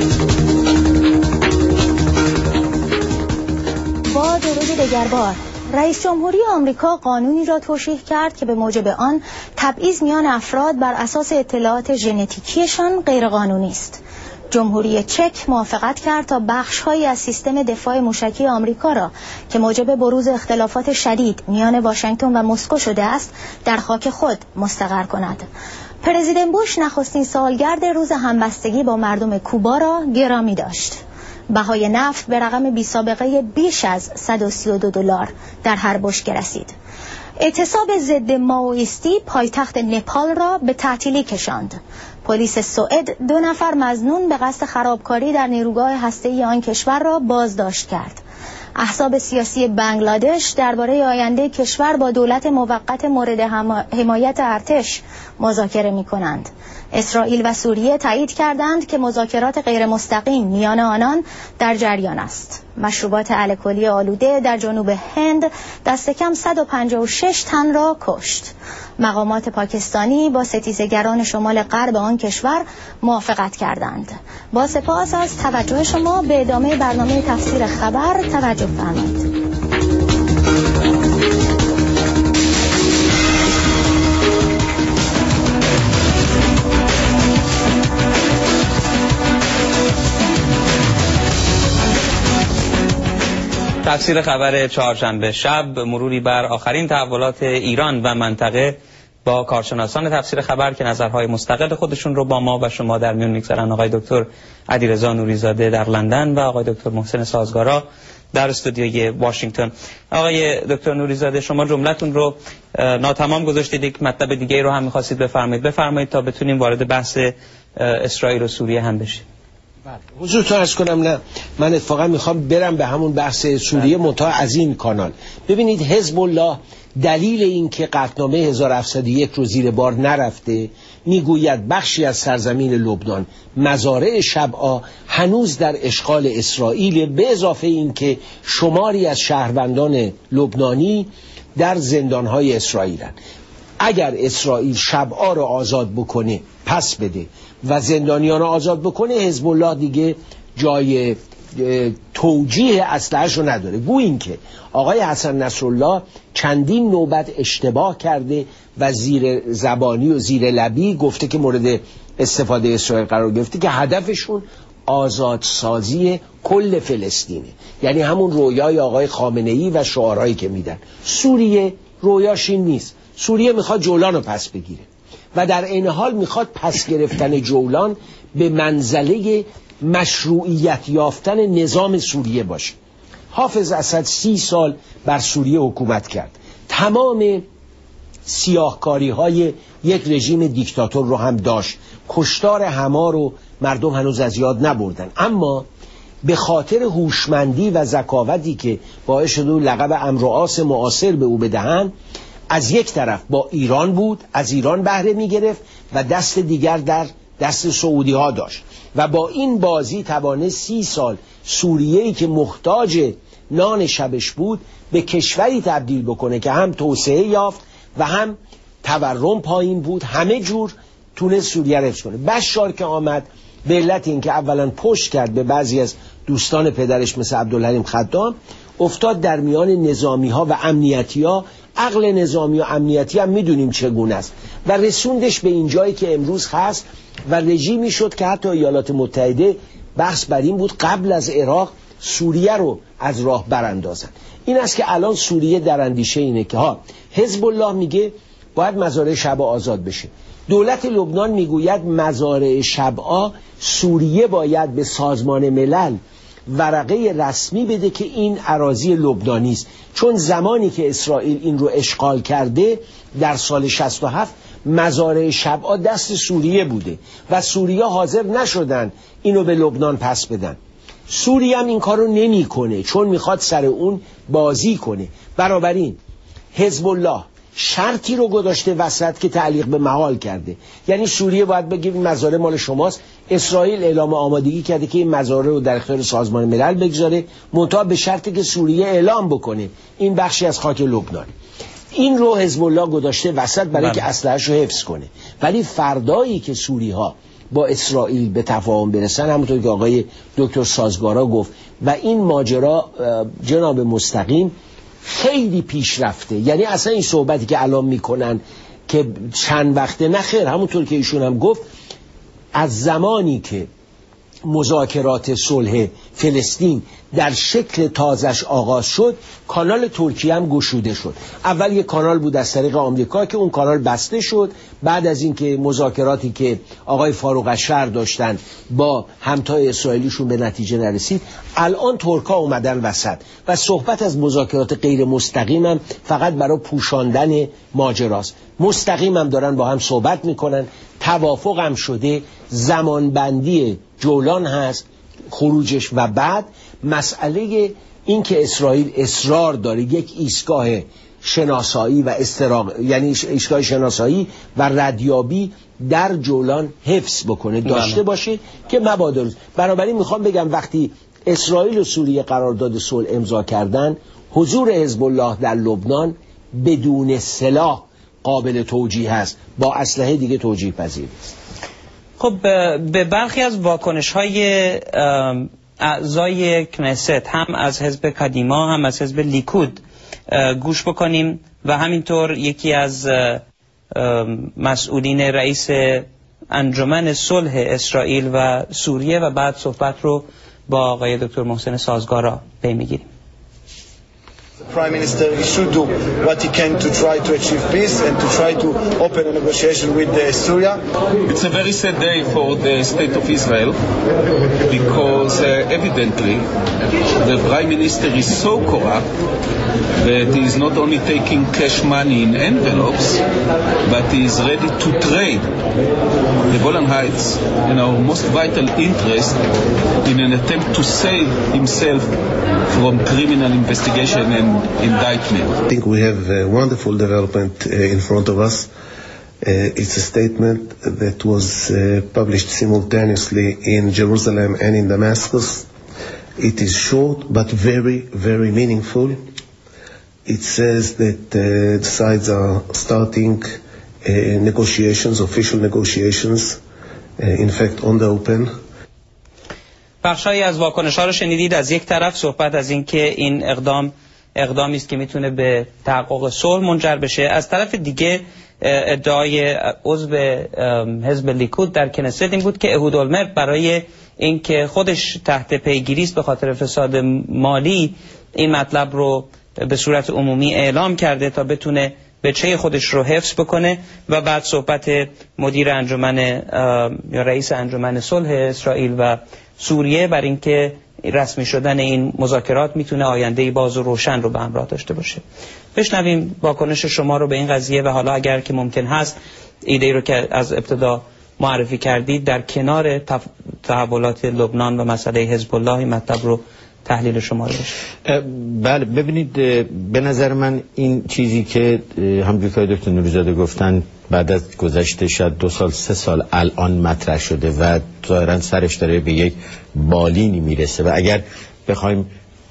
بار رئیس جمهوری آمریکا قانونی را توشیح کرد که به موجب آن تبعیض میان افراد بر اساس اطلاعات ژنتیکیشان غیرقانونی است. جمهوری چک موافقت کرد تا بخش‌هایی از سیستم دفاع موشکی آمریکا را که موجب بروز اختلافات شدید میان واشنگتن و مسکو شده است در خاک خود مستقر کند. پرزیدنت بوش نخستین سالگرد روز همبستگی با مردم کوبا را گرامی داشت. بهای نفت به رقم بی سابقه بیش از صد و سی و دو دلار در هر بشکه رسید. اعتصاب ضد مائویستی پایتخت نپال را به تعطیلی کشاند. پلیس سوئد دو نفر مظنون به قصد خرابکاری در نیروگاه هسته‌ای آن کشور را بازداشت کرد. احزاب سیاسی بنگلادش درباره آینده کشور با دولت موقت مورد حمایت ارتش مذاکره می‌کنند. اسرائیل و سوریه تایید کردند که مذاکرات غیر مستقیم میان آنان در جریان است. مشروبات الکلی آلوده در جنوب هند دست کم صد و پنجاه و شش تن را کشت. مقامات پاکستانی با ستیزگران شمال غرب آن کشور موافقت کردند. با سپاس از توجه شما، به ادامه برنامه تفسیر خبر توجه فرمایید. تفسیر خبر چهارشنبه شب، مروری بر آخرین تحولات ایران و منطقه با کارشناسان تفسیر خبر که نظرهای مستقل خودشون رو با ما و شما در میون میگذارن. آقای دکتر علیرضا نوریزاده در لندن و آقای دکتر محسن سازگارا در استودیوی واشنگتن. آقای دکتر نوریزاده، شما جملتون رو ناتمام گذاشتید، یک مطلب دیگه رو هم می‌خواستید بفرمایید. بفرمایید تا بتونیم وارد بحث اسرائیل و سوریه هم بشیم. حضورتون عرض کنم، نه من اتفاقا میخوام برم به همون بحث سوریه منتها از این کانال. ببینید، حزب الله دلیل این که قطعنامه هزار و هفتصد و یک رو زیر بار نرفته میگوید بخشی از سرزمین لبنان، مزارع شبعا، هنوز در اشغال اسرائیل، به اضافه این که شماری از شهروندان لبنانی در زندانهای اسرائیلن. اگر اسرائیل شبعا رو آزاد بکنه، پس بده و زندانیان رو آزاد بکنه، حزب الله دیگه جای توجیه اسلحه‌اش رو نداره. گو این که آقای حسن نصرالله چندین نوبت اشتباه کرده و زیر زبانی و زیر لبی گفته که مورد استفاده اسرائیل قرار گرفته که هدفشون آزادسازی کل فلسطینه، یعنی همون رویای آقای خامنه‌ای و شعارهایی که میدن. سوریه رویاش این نیست. سوریه میخواد جولان رو پس بگیره و در این حال میخواد پس گرفتن جولان به منزله مشروعیت یافتن نظام سوریه باشه. حافظ اسد سی سال بر سوریه حکومت کرد، تمام سیاهکاری های یک رژیم دیکتاتور رو هم داشت، کشتار همه رو مردم هنوز از یاد نبردن، اما به خاطر هوشمندی و ذکاوتی که باعث شد لقب امرؤاس معاصر به او بدهند، از یک طرف با ایران بود، از ایران بهره می گرفت و دست دیگر در دست سعودی ها داشت و با این بازی توانست سی سال سوریه‌ای که محتاج نان شبش بود به کشوری تبدیل بکنه که هم توسعه یافت و هم تورم پایین بود، همه جور تونست سوریه رو حفظ کنه. بشار که آمد به علت این که اولا پشت کرد به بعضی از دوستان پدرش مثل عبدالحلیم خدام، افتاد در میان نظامی ها و امنیتی ها. عقل نظامی و امنیتی هم میدونیم چگونه است و رسوندش به این جایی که امروز هست و رژیمی شد که حتی ایالات متحده بحث بر این بود قبل از عراق سوریه رو از راه براندازن. این است که الان سوریه در اندیشه اینه که ها حزب الله میگه باید مزارع شبعا آزاد بشه، دولت لبنان میگوید مزارع شبعا سوریه باید به سازمان ملل ورقه رسمی بده که این اراضی لبنانی است، چون زمانی که اسرائیل این رو اشغال کرده در سال شصت و هفت مزارع شبعا دست سوریه بوده و سوریه حاضر نشدن اینو به لبنان پس بدن. سوریه هم این کارو نمیکنه چون میخواد سر اون بازی کنه. بنابراین حزب الله شرطی رو گذاشته وسط که تعلیق به محال کرده، یعنی سوریه باید بگه این مزارع مال شماست. اسرائیل اعلام آمادگی کرده که این مزارع رو در اختیار سازمان ملل بگذاره، منتها به شرطی که سوریه اعلام بکنه این بخشی از خاک لبنان. این رو حزب الله گذاشته وسط برای که اسلحه‌اش رو حفظ کنه. ولی فردایی که سوری‌ها با اسرائیل به تفاهم برسن، همونطور که آقای دکتر سازگارا گفت، و این ماجرا جناب مستقیم خیلی پیشرفته. یعنی اصلا این صحبتی که الان میکنن که چند وقته، نه خیر، همونطور که ایشون هم گفت، از زمانی که مذاکرات صلح فلسطین در شکل تازش آغاز شد، کانال ترکیه هم گشوده شد. اول یک کانال بود از طریق آمریکا که اون کانال بسته شد. بعد از اینکه مذاکراتی که آقای فاروق الشهر داشتن با همتای اسرائیلیشون به نتیجه نرسید، الان ترکا اومدن وسط و صحبت از مذاکرات غیر مستقیم هم فقط برای پوشاندن ماجراست. مستقیم هم دارن با هم صحبت میکنن، توافق هم شده، زمانبندی جولان هست، خروجش، و بعد مسئله این که اسرائیل اصرار داره یک ایستگاه شناسایی و استراق، یعنی ایستگاه شناسایی و ردیابی در جولان حفظ بکنه، داشته باشه که مبادا. بنابراین میخوام بگم وقتی اسرائیل و سوریه قرارداد صلح امضا کردن، حضور حزب الله در لبنان بدون سلاح قابل توجیه هست، با اسلحه دیگه توجیه پذیر است. خب به برخی از واکنش‌های اعضای کنست، هم از حزب کدیما هم از حزب لیکود، گوش بکنیم و همینطور یکی از مسئولین رئیس انجمن صلح اسرائیل و سوریه و بعد صحبت رو با آقای دکتر محسن سازگارا پی میگیریم. The Prime Minister he should do what he can to try to achieve peace and to try to open a negotiation with uh, Syria. It's a very sad day for the State of Israel because uh, evidently the Prime Minister is so corrupt that he is not only taking cash money in envelopes, but he is ready to trade the Golan Heights and our most vital interest in an attempt to save himself from criminal investigation and indictment. I think we have a wonderful development uh, in front of us. Uh, it's a statement that was uh, published simultaneously in Jerusalem and in Damascus. It is short but very, very meaningful. It says that uh, the sides are starting uh, negotiations, official negotiations, uh, in fact on the open. بخشایی از واکنش‌ها رو شنیدید. از یک طرف صحبت از این که این اقدام اقدامی است که میتونه به تحقق صلح منجر بشه. از طرف دیگه ادعای عضو حزب لیکود در کنست این بود که اهود اولمرت برای اینکه خودش تحت پیگیری است به خاطر فساد مالی، این مطلب رو به صورت عمومی اعلام کرده تا بتونه بچه خودش رو حفظ بکنه. و بعد صحبت مدیر انجمن یا رئیس انجمن صلح اسرائیل و سوریه بر اینکه رسمی شدن این مذاکرات میتونه آینده‌ای باز و روشن رو به همراه داشته باشه. بشنویم واکنش شما رو به این قضیه و حالا اگر که ممکن هست ایده رو که از ابتدا معرفی کردید در کنار تحولات لبنان و مسئله حزب الله این مطلب رو تحلیل شما رو بشه. بله ببینید، به نظر من این چیزی که همونجوری که دکتر نوری‌زاده گفتن بعد از گذشته شاید دو سال سه سال الان مطرح شده و ظاهرا سرش داره به یک بالینی میرسه و اگر بخوایم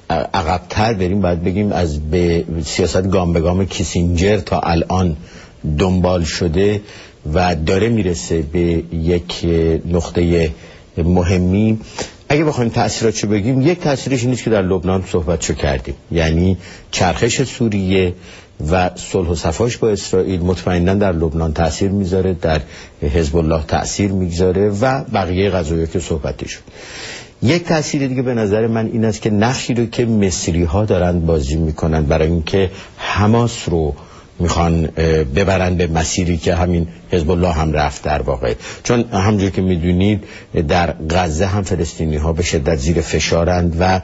عقب‌تر بریم باید بگیم از به سیاست گام به گام کیسینجر تا الان دنبال شده و داره میرسه به یک نقطه مهمی. اگه بخوایم تأثیراتشو بگیم، یک تأثیرش نیست که در لبنان صحبتشو کردیم، یعنی چرخش سوریه و صلح و صفاش با اسرائیل مطمئنا در لبنان تأثیر میذاره، در حزب الله تأثیر میذاره و بقیه قضایا که صحبتی شد. یک تأثیر دیگه به نظر من این است که نقشی رو که مصری ها دارن بازی میکنن برای اینکه حماس رو میخوان ببرن به مسیری که همین حزب الله هم رفت در واقع، چون همونجور که میدونید در غزه هم فلسطینی ها به شدت زیر فشارند و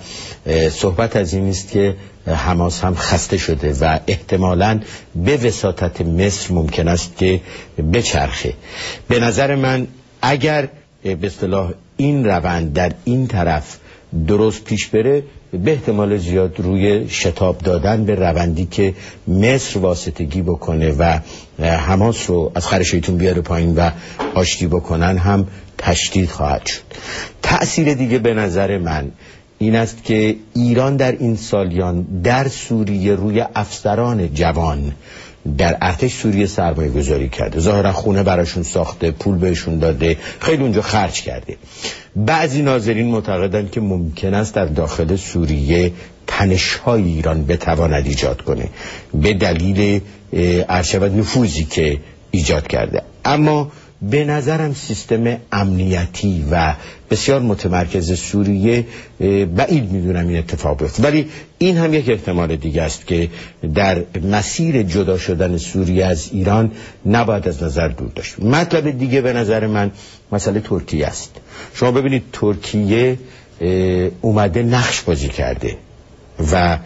صحبت از این است که حماس هم خسته شده و احتمالاً به وساطت مصر ممکن است که بچرخه. به نظر من اگر به اصطلاح این روند در این طرف درست پیش بره، به احتمال زیاد روی شتاب دادن به روندی که مصر واسطگی بکنه و حماس رو از خرشیتون بیاره پایین و آشتی بکنن هم تشدید خواهد شد. تأثیر دیگه به نظر من این است که ایران در این سالیان در سوریه روی افسران جوان در ارتش سوریه سرمایه گذاری کرده، ظاهرا خونه براشون ساخته، پول بهشون داده، خیلی اونجا خرج کرده. بعضی ناظرین معتقدند که ممکن است در داخل سوریه تنش‌های ایران بتواند ایجاد کنه به دلیل ارشد نفوذی که ایجاد کرده. اما به نظرم سیستم امنیتی و بسیار متمرکز سوریه بعید میدونم این اتفاق بیفته، ولی این هم یک احتمال دیگه است که در مسیر جدا شدن سوریه از ایران نباید از نظر دور داشت. مطلب دیگه به نظر من مسئله ترکیه است. شما ببینید ترکیه اومده نقش بازی کرده و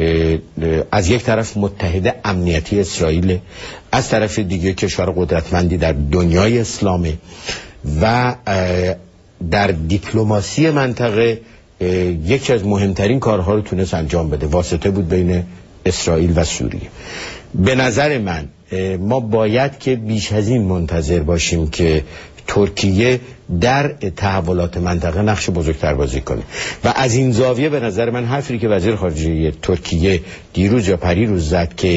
از یک طرف متحد امنیتی اسرائیل، از طرف دیگه کشور قدرتمندی در دنیای اسلامه و در دیپلماسی منطقه یکی از مهمترین کارها رو تونست انجام بده، واسطه بود بین اسرائیل و سوریه. به نظر من ما باید که بیش از این منتظر باشیم که ترکیه در تحولات منطقه نقش بزرگتر بازی کنه و از این زاویه به نظر من حرفی که وزیر خارجه ترکیه دیروز یا پریروز زد که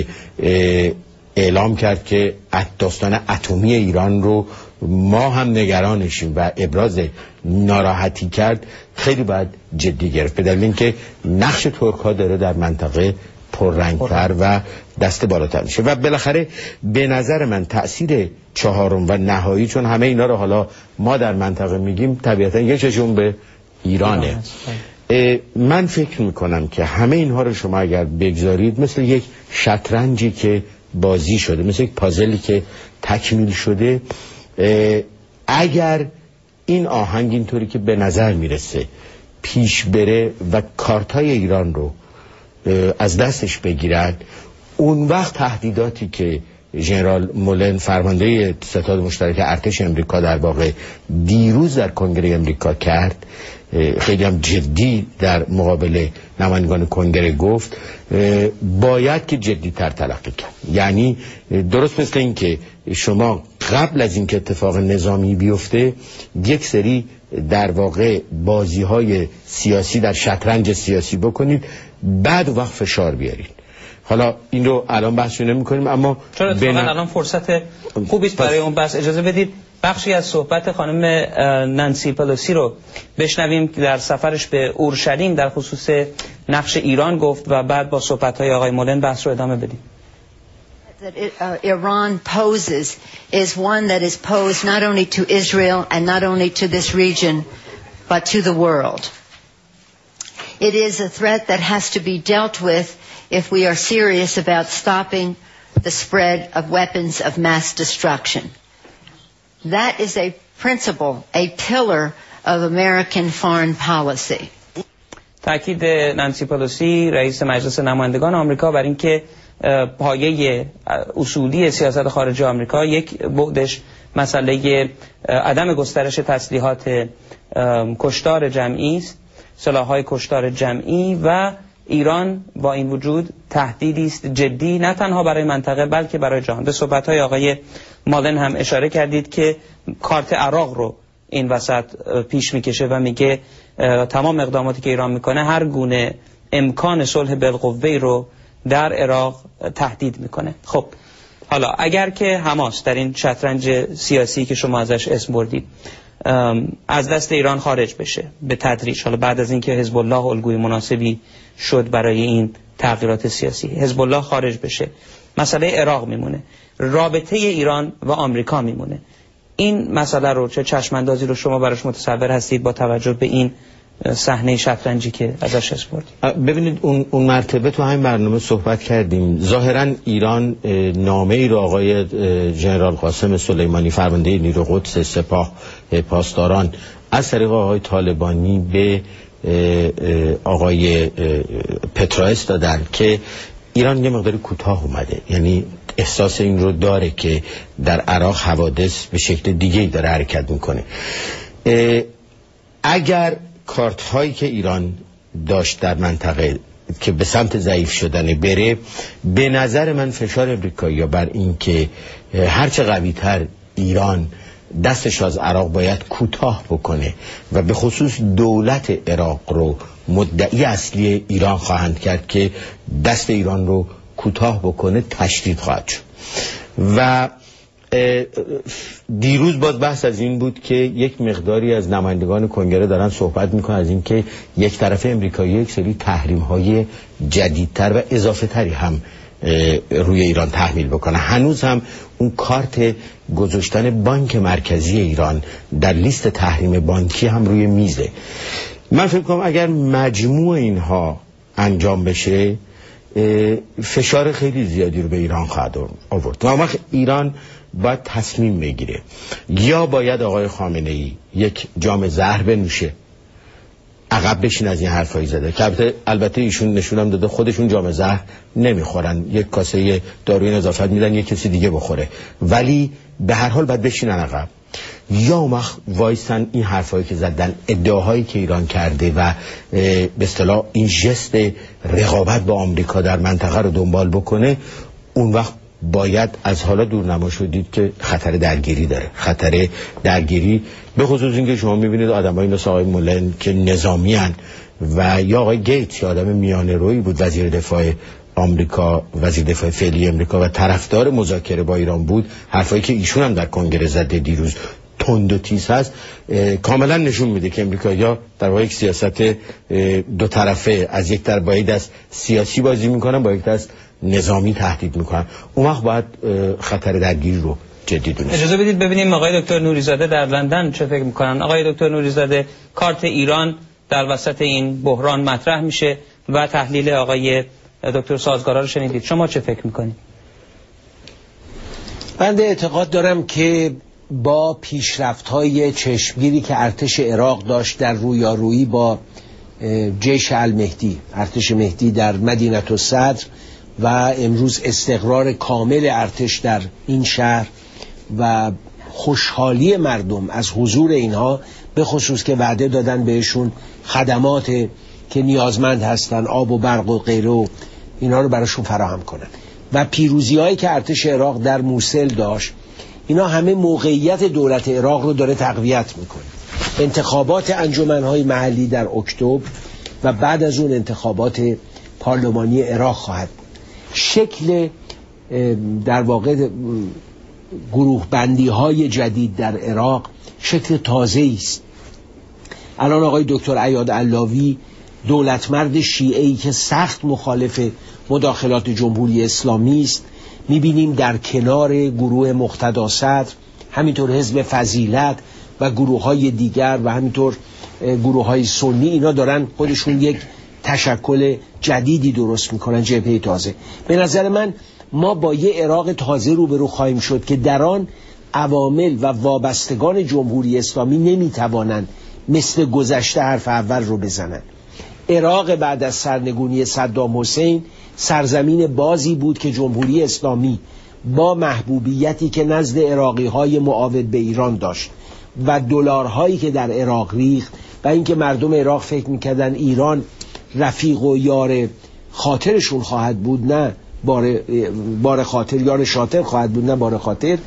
اعلام کرد که داستان اتمی ایران رو ما هم نگرانشیم و ابراز ناراحتی کرد، خیلی باید جدی گرفت، به دلیل اینکه نقش ترک ها داره در منطقه پررنگتر و دست بالاتر میشه و بالاخره به نظر من تأثیر چهارم و نهایی، چون همه اینا رو حالا ما در منطقه میگیم، طبیعتا یکیشون به ایرانه. من فکر میکنم که همه اینها رو شما اگر بگذارید مثل یک شطرنجی که بازی شده، مثل یک پازلی که تکمیل شده، اگر این آهنگ اینطوری که به نظر میرسه پیش بره و کارتای ایران رو از دستش بگیرد، اون وقت تهدیداتی که ژنرال مولن فرمانده ستاد مشترک ارتش امریکا در واقع دیروز در کنگره امریکا کرد، خیلی هم جدی در مقابل نمایندگان کنگره گفت، باید که جدی تر تلقی کرد. یعنی درست مثل این که شما قبل از این که اتفاق نظامی بیفته یک سری در واقع بازی های سیاسی در شطرنج سیاسی بکنید، بعد وقت فشار بیارید. حالا این رو الان بحث نمی کنیم، اما چون اتفاقا الان فرصت خوبی است برای اون بحث. اجازه بدید بخشی از صحبت خانم نانسی پلوسی رو بشنویم که در سفرش به اورشلیم در خصوص نقش ایران گفت و بعد با صحبت‌های آقای مولن بحث رو ادامه بدیم. That it, uh, Iran poses is one that is posed not only to Israel and not only to this region but to the world. It is a threat that has to be dealt with if we are serious about stopping the spread of weapons of mass destruction. That is a principle, a pillar of American foreign policy. تأکید نانسی پلوسی رئیس مجلس نمایندگان آمریکا بر اینکه پایه اصولی سیاست خارجی آمریکا یک بعدش مسئله عدم گسترش تسلیحات کشتار جمعی است، سلاح‌های کشتار جمعی، و ایران با این وجود تهدیدی است جدی نه تنها برای منطقه بلکه برای جهان. به صحبت‌های آقای مالن هم اشاره کردید که کارت عراق رو این وسط پیش میکشه و میگه تمام اقداماتی که ایران میکنه هر گونه امکان صلح بالقوه رو در عراق تهدید میکنه. خب حالا اگر که حماس در این شطرنج سیاسی که شما ازش اسم بردید از دست ایران خارج بشه به تدریج، حالا بعد از اینکه حزب الله الگوی مناسبی شد برای این تغییرات سیاسی، حزب الله خارج بشه، مسئله عراق میمونه، رابطه ایران و آمریکا میمونه. این مسئله رو چه چشماندازی رو شما براش متصور هستید با توجه به این صحنه شطرنجی که ازش اسم بردید؟ ببینید اون اون مرتبه تو همین برنامه صحبت کردیم. ظاهرا ایران نامه ای رو آقای ژنرال قاسم سلیمانی فرمانده نیروی قدس سپاه پاسداران از طریق آقای طالبانی به آقای پترائس دادن که ایران یه مقدار کوتاه اومده، یعنی احساس این رو داره که در عراق حوادث به شکل دیگه‌ای داره حرکت میکنه. اگر کارت هایی که ایران داشت در منطقه که به سمت ضعیف شدن بره، به نظر من فشار امریکایی بر این که هرچه قوی تر ایران دستش از عراق باید کوتاه بکنه و به خصوص دولت عراق رو مدعی اصلی ایران خواهند کرد که دست ایران رو کوتاه بکنه، تشدید خواهد شد. و دیروز باز بحث از این بود که یک مقداری از نمایندگان کنگره دارن صحبت میکنن از این که یک طرف امریکایی یک سری تحریم های جدیدتر و اضافه تری هم روی ایران تحمیل بکنه. هنوز هم اون کارت گذاشتن بانک مرکزی ایران در لیست تحریم بانکی هم روی میزه. من فکر کنم اگر مجموع اینها انجام بشه فشار خیلی زیادی رو به ایران خواهد آورد. و وقت ایران باید تصمیم بگیره، یا باید آقای خامنه ای یک جام زهر بنوشه عقب بشین از این حرفایی زده که البته البته ایشون نشونم داده خودشون جام زهر نمیخورن، یک کاسه داروی نظافت میدن یک کسی دیگه بخوره، ولی به هر حال باید بشینن عقب، یا مخ وایسن این حرفایی که زدن، ادعاهایی که ایران کرده و به اصطلاح این ژست رقابت با آمریکا در منطقه رو دنبال بکنه. اون وقت باید از حالا دور نما شدید که خطر درگیری داره، خطر درگیری به خصوص اینکه شما میبینید آدمایی مثل آقای مولن که نظامی هن و یا آقای گیتس که آدم میانه روی بود، وزیر دفاع آمریکا، وزیر دفاع فعلی آمریکا و طرفدار مذاکره با ایران بود، حرفایی که ایشون هم در کنگره زده دیروز تند و تیز هست، کاملا نشون میده که امریکایی‌ها در واقع یک سیاست دو طرفه، از یک طرف با یک دست سیاسی بازی میکنن، با یک دست نظامی تهدید میکنن. اون وقت باید خطر درگیری رو جدی دونست. اجازه بدید ببینیم آقای دکتر نوریزاده در لندن چه فکر میکنن. آقای دکتر نوریزاده، کارت ایران در وسط این بحران مطرح میشه و تحلیل آقای دکتر سازگارا رو شنیدید، شما چه فکر میکنید؟ بنده اعتقاد دارم که با پیشرفت‌های چشمگیری که ارتش عراق داشت در رویارویی با جیش المهدی، ارتش مهدی در مدینه الصدر و امروز استقرار کامل ارتش در این شهر و خوشحالی مردم از حضور اینها، به خصوص که وعده دادن بهشون خدمات که نیازمند هستن، آب و برق و غیره و اینا رو براشون فراهم کنن، و پیروزی هایی که ارتش عراق در موصل داشت، اینا همه موقعیت دولت عراق رو داره تقویت میکنه. انتخابات انجمنهای محلی در اکتبر و بعد از اون انتخابات پارلمانی عراق خواهد بود. شکل در واقع گروه بندی های جدید در عراق شکل تازه است. الان آقای دکتر عیاد علاوی، دولتمرد شیعه‌ای که سخت مخالف مداخلات جمهوری اسلامی است، میبینیم در کنار گروه مقتدا صدر، همینطور حزب فضیلت و گروه های دیگر و همینطور گروه های سنی، اینا دارن خودشون یک تشکل جدیدی درست میکنن، جبهه تازه. به نظر من ما با یه عراق تازه روبرو خواهیم شد که در آن عوامل و وابستگان جمهوری اسلامی نمیتوانند مثل گذشته حرف اول رو بزنن. عراق بعد از سرنگونی صدام حسین سرزمین بازی بود که جمهوری اسلامی با محبوبیتی که نزد عراقی های معاود به ایران داشت و دلارهایی که در عراق ریخت و اینکه مردم عراق فکر میکردن ایران رفیق و یار خاطرشون خواهد بود، نه بار, بار خاطر، یار شاطر خواهد بود نه بار خاطر،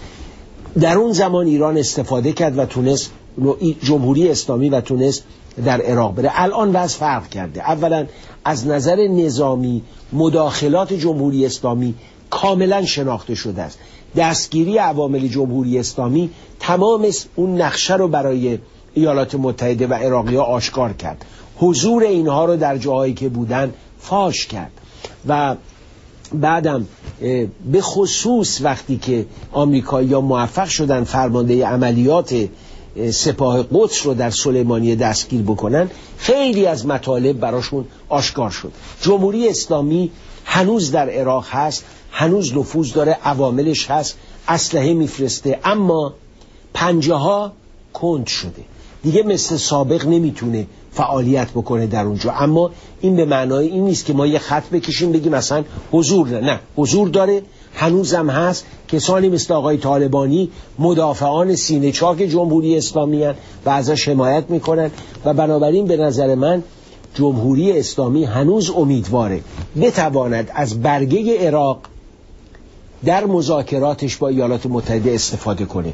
در اون زمان ایران استفاده کرد و تونست، جمهوری اسلامی و تونست در عراق بره. الان وضع فرق کرده. اولا از نظر نظامی مداخلات جمهوری اسلامی کاملا شناخته شده است. دستگیری عوامل جمهوری اسلامی تمام اون نقشه رو برای ایالات متحده و عراقی ها آشکار کرد، حضور اینها رو در جاهایی که بودن فاش کرد. و بعدم به خصوص وقتی که آمریکایی‌ها موفق شدن فرمانده عملیات سپاه قدس رو در سلیمانیه دستگیر بکنن، خیلی از مطالب براشون آشکار شد. جمهوری اسلامی هنوز در عراق هست، هنوز نفوذ داره، عواملش هست، اسلحه میفرسته، اما پنجه ها کند شده دیگه، مثل سابق نمیتونه فعالیت بکنه در اونجا. اما این به معنای این نیست که ما یه خط بکشیم بگیم مثلا حضور نه, نه حضور داره، هنوزم هست. کسانی مثل آقای طالبانی مدافعان سینه چاک جمهوری اسلامی هستند و ازش حمایت میکنن و بنابراین به نظر من جمهوری اسلامی هنوز امیدواره بتواند از برگه عراق در مذاکراتش با ایالات متحده استفاده کنه.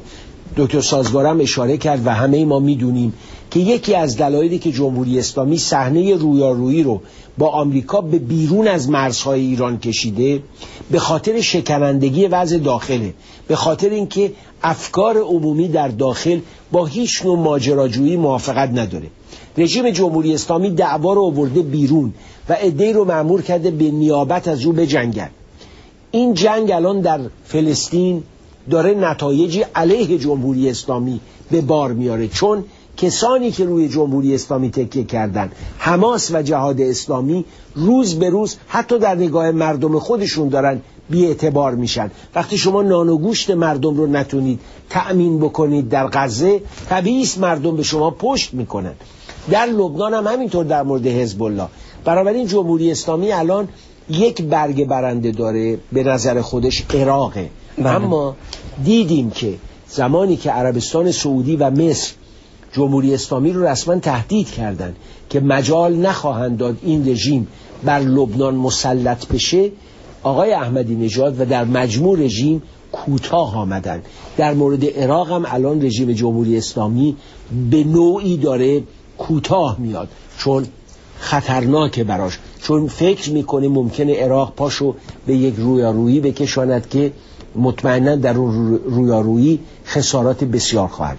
دکتر سازگارم اشاره کرد و همه ما میدونیم که یکی از دلایلی که جمهوری اسلامی صحنه رویارویی رو با آمریکا به بیرون از مرزهای ایران کشیده به خاطر شکنندگی وضع داخله، به خاطر اینکه افکار عمومی در داخل با هیچ نوع ماجراجویی موافقت نداره. رژیم جمهوری اسلامی دعوا رو آورده بیرون و عده‌ای رو مأمور کرده به نیابت از او بجنگن. این جنگ الان در فلسطین داره نتایجی علیه جمهوری اسلامی به بار میاره، چون کسانی که روی جمهوری اسلامی تکیه کردن، حماس و جهاد اسلامی، روز به روز حتی در نگاه مردم خودشون دارن بی اعتبار میشن. وقتی شما نان و گوشت مردم رو نتونید تأمین بکنید در غزه، طبیعی است مردم به شما پشت میکنن. در لبنان هم همینطور در مورد حزب الله. بنابراین جمهوری اسلامی الان یک برگ برنده داره به نظر خودش، عراقه. اما دیدیم که زمانی که عربستان سعودی و مصر جمهوری اسلامی رو رسما تهدید کردن که مجال نخواهند داد این رژیم بر لبنان مسلط بشه، آقای احمدی نژاد و در مجموع رژیم کوتاه آمدن. در مورد عراق هم الان رژیم جمهوری اسلامی به نوعی داره کوتاه میاد، چون خطرناکه براش، چون فکر میکنه ممکنه عراق پاشو به یک رویارویی بکشاند که مطمئنا در اون رویارویی خسارات بسیار خواهد.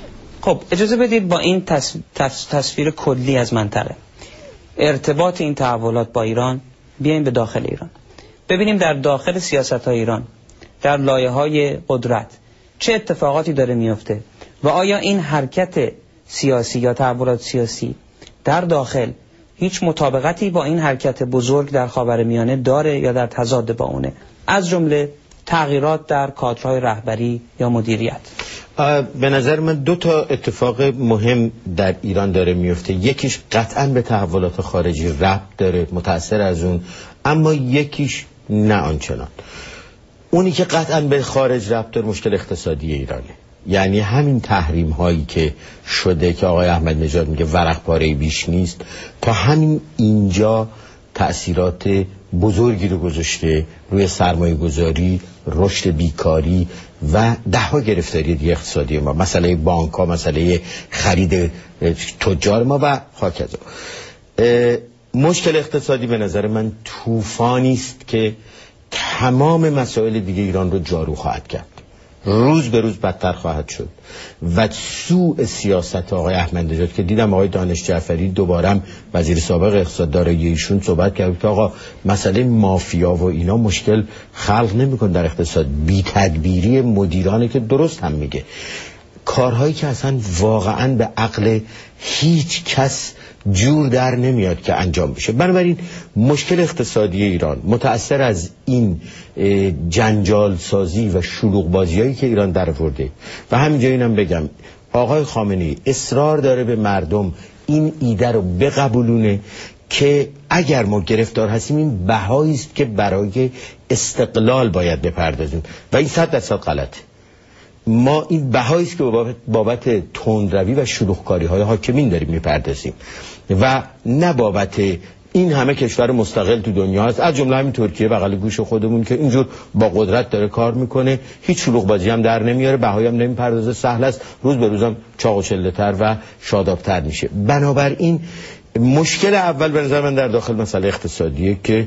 خب اجازه بدید با این تص... تص... تصویر کلی از منطقه، ارتباط این تحولات با ایران، بیایم به داخل ایران، ببینیم در داخل سیاست‌های ایران، در لایه‌های قدرت چه اتفاقاتی داره میفته و آیا این حرکت سیاسی یا تحولات سیاسی در داخل هیچ مطابقتی با این حرکت بزرگ در خاورمیانه داره یا در تضاد با اونه، از جمله تغییرات در کادرهای رهبری یا مدیریت. به نظر من دو تا اتفاق مهم در ایران داره میفته. یکیش قطعا به تحولات خارجی ربط داره، متأثر از اون، اما یکیش نه آنچنان. اونی که قطعا به خارج ربط داره مشکل اقتصادی ایرانه. یعنی همین تحریم هایی که شده که آقای احمد نژاد میگه ورق پاره بیش نیست، تا همین اینجا تأثیرات بزرگی رو گذاشته روی سرمایه گذاری، رشد بیکاری و ده ها گرفتاری دیگه اقتصادی ما، مسئله بانک ها، مسئله خرید تجار ما و هاکذا. مشکل اقتصادی به نظر من طوفانی است که تمام مسائل دیگه ایران رو جارو خواهد کرد، روز به روز بدتر خواهد شد و سوء سیاست آقای احمد نژاد که دیدم آقای دانش جعفری دوباره وزیر سابق اقتصاد دارایی ایشون صحبت کرد که آقا مسئله مافیا و اینا مشکل خلق نمی‌کنه در اقتصاد، بی تدبیری مدیرانه که درست هم میگه، کارهایی که اصلا واقعا به عقل هیچ کس جور در نمیاد که انجام بشه. بنابراین مشکل اقتصادی ایران متأثر از این جنجال سازی و شلوغ بازی هایی که ایران در آورده و همینجا اینم بگم آقای خامنه‌ای اصرار داره به مردم این ایده رو بقبولونه که اگر ما گرفتار هستیم این بهایی است که برای استقلال باید بپردازیم و این صد درصد غلطه. ما این بهایی است که بابت, بابت تندروی و شلوغکاری های حاکمین داریم میپردازیم و نه بابت این همه کشور مستقل تو دنیا هست، از جمله همین ترکیه بغل گوش خودمون که اینجور با قدرت داره کار میکنه، هیچ شلوغ بازی هم در نمیاره، بهایی هم نمیپردازه، سهل است، روز به روزم چاق و چله‌تر و شادابتر میشه. بنابراین مشکل اول به نظر من در داخل مسئله اقتصادیه که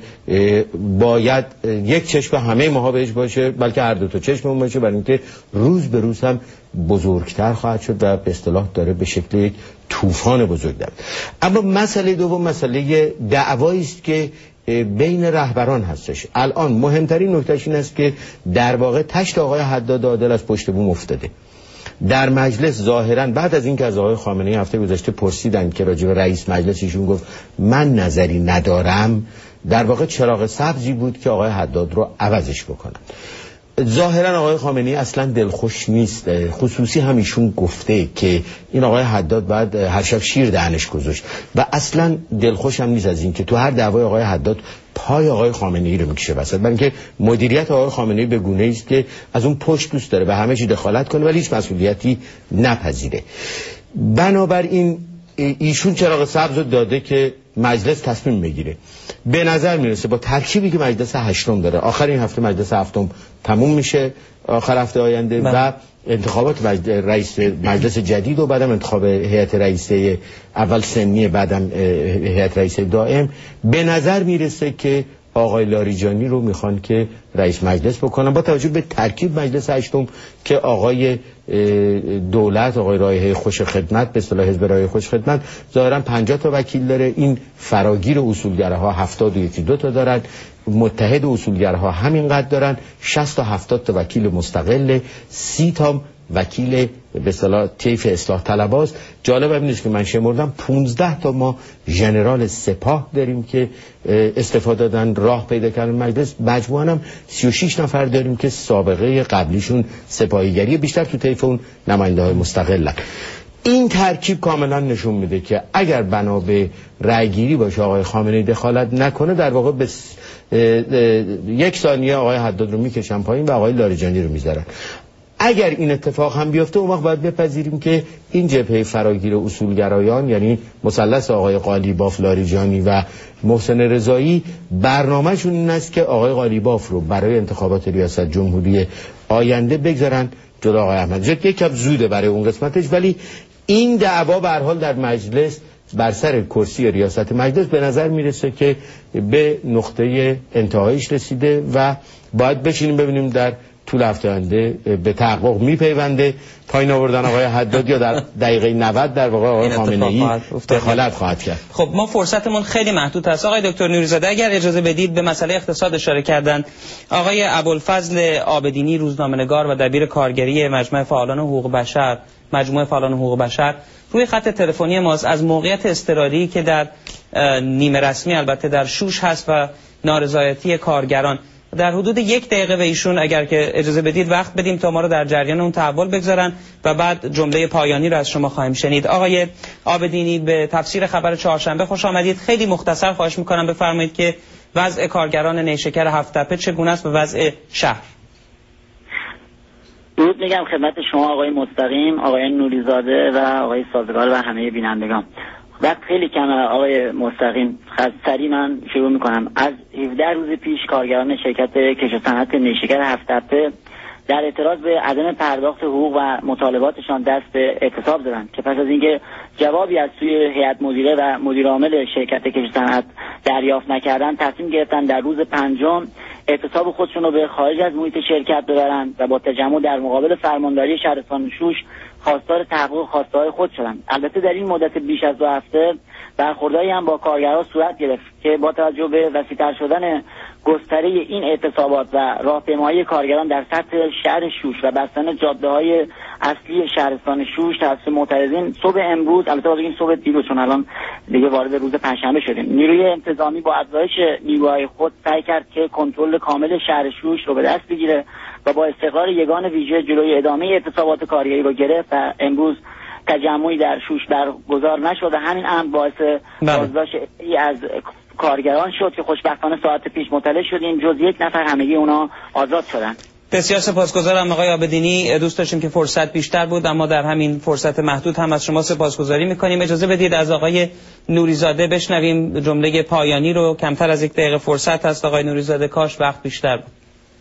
باید یک چشم همه ماها بهش باشه، بلکه هر دو تا چشممون باشه، برای اینکه روز به روز هم بزرگتر خواهد شد و به اصطلاح داره به شکل یک طوفان بزرگ داره. اما مسئله دوم مسئله دعوایی است که بین رهبران هستش. الان مهمترین نکتهش این است که در واقع تشت آقای حداد عادل از پشت بوم افتاده. در مجلس ظاهرا بعد از اینکه از آقای خامنه‌ای هفته گذشته پرسیدن که راجع به رئیس مجلس ایشون گفت من نظری ندارم، در واقع چراغ سبزی بود که آقای حداد رو عوضش بکنن. ظاهرا آقای خامنه‌ای اصلا دلخوش نیست، خصوصی هم ایشون گفته که این آقای حداد بعد هر شب شیر دهنش گذاشت و اصلا دلخوش هم نیست از این که تو هر دعوای آقای حداد پای آقای خامنه‌ای رو میکشه وسط، برای اینکه مدیریت آقای خامنه‌ای به گونه‌ای است که از اون پشت دوست داره به همه چی دخالت کنه ولی هیچ مسئولیتی نپذیره. بنابراین ایشون چراغ سبز داده که مجلس تصمیم بگیره. به نظر میرسه با ترکیبی که مجلس هشتم داره، آخر این هفته مجلس هفتم تموم میشه آخر هفته آینده من. و انتخابات رئیس مجلس جدید و بعدم انتخاب هیئت رئیسه اول سنی بعدم هیئت رئیسه دائم، به نظر میرسه که آقای لاریجانی رو میخوان که رئیس مجلس بکنن با توجه به ترکیب مجلس هشتم که آقای دولت، آقای رایحه خوش خدمت، به اصطلاح حزب رایحه خوش خدمت ظاهرا پنجاه تا وکیل داره، این فراگیر اصولگراها هفتاد و یکی دو تا دارن، متحد اصولگرها همینقدر دارن، شصت تا هفتاد تا وکیل مستقل، سی تا وکیل به اصطلاح طیف اصلاح طلباست. جالب این است که من شمردم پانزده تا ما ژنرال سپاه داریم که استفاده دادن راه پیدا کردن مجلس، مجموعاً هم سی و شش نفر داریم که سابقه قبلیشون سپاهیگری، بیشتر تو طیف اون نماینده‌های مستقلن. این ترکیب کاملا نشون میده که اگر بنا به رأیگیری باشه آقای خامنه‌ای دخالت نکنه، در واقع به یک ثانیه آقای حداد رو میکشن پایین و آقای لاریجانی رو میذارن. اگر این اتفاق هم بیفته اون وقت باید بپذیریم که این جبهه فراگیر اصولگرایان، یعنی مثلث آقای قالیباف، لاریجانی و محسن رضایی، برنامه‌شون این است که آقای قالیباف رو برای انتخابات ریاست جمهوری آینده بگذارن جلو آقای احمدی. یک کم زوده برای اون قسمتش، ولی این دعوا به هر حال در مجلس بر سر کرسی ریاست مجلس به نظر میرسه که به نقطه انتهایش رسیده و باید بشینیم ببینیم در طول هفته آینده به تحقق میپیونده پایین آوردن آقای حداد یا در دقیقه نود در واقع آقای خامنه‌ای دخالت خواهد کرد. خب ما فرصتمون خیلی محدود هست. آقای دکتر نوری‌زاده اگر اجازه بدید به مسئله اقتصاد اشاره کردن. آقای ابوالفضل عابدینی، روزنامه‌نگار و دبیر کارگری مجمع فعالان حقوق بشر مجموعه فعالان حقوق بشر روی خط تلفنی ماست از موقعیت اضطراری که در نیمه رسمی البته در شوش هست و نارضایتی کارگران. در حدود یک دقیقه به ایشون اگر که اجازه بدید وقت بدیم تا ما رو در جریان اون تحول بگذارن و بعد جمله پایانی رو از شما خواهیم شنید. آقای عابدینی، به تفسیر خبر چهارشنبه خوش آمدید. خیلی مختصر خواهش میکنم بفرمایید که وضع کارگران نیشکر هفت‌تپه چگونه است و وضع شهر. درود میگم خدمت شما آقای مستقیم، آقای نوری‌زاده و آقای سازگار و همه بینندگان. وقت خیلی کمه آقای مستقیم، سریع من شروع میکنم. از هفده روز پیش کارگران شرکت کشت صنعت نیشکر هفت‌تپه در اعتراض به عدم پرداخت حقوق و مطالباتشان دست به اعتصاب زدند که پس از اینکه جوابی از سوی هیئت مدیره و مدیر عامل شرکت کشت صنعت دریافت نکردن، تصمیم گرفتن در روز پنجم اعتصاب خودشون رو به خارج از محیط شرکت ببرند و با تجمع در مقابل فرمانداری شهرستان شوش خواستار تحقق خواسته‌های خود شدند. البته در این مدت بیش از دو هفته برخوردایی هم با کارگران صورت گرفت که با توجه به وسیع‌تر شدن گستره این اعتصابات و راهپیمایی کارگران در سطح شهر شوش و بستن جاده‌های اصلی شهرستان شوش توسط معترضین، صبح امروز، البته این صبح دیروز چون الان دیگه وارد روز پنجشنبه شدیم، نیروی انتظامی با افزایش نیروهای خود سعی کرد که کنترل کامل شهر شوش رو به دست بگیره و با استقرار یگان ویژه جلوی ادامه اعتصابات کارگری رو گرفت و امروز تجمعی در شوش برگزار نشد و همین امر باعث بازداشت ای از کارگران شد که خوشبختانه ساعت پیش مطلع شدیم جز یک نفر همگی اونا آزاد شدن. بسیار سپاسگزارم آقای عابدینی. دوست داشتیم که فرصت بیشتر بود اما در همین فرصت محدود هم از شما سپاسگزاری میکنیم. اجازه بدید از آقای نوری‌زاده بشنویم جمله پایانی رو. کمتر از یک دقیقه فرصت هست آقای نوری‌زاده، کاش وقت بیشتر بود.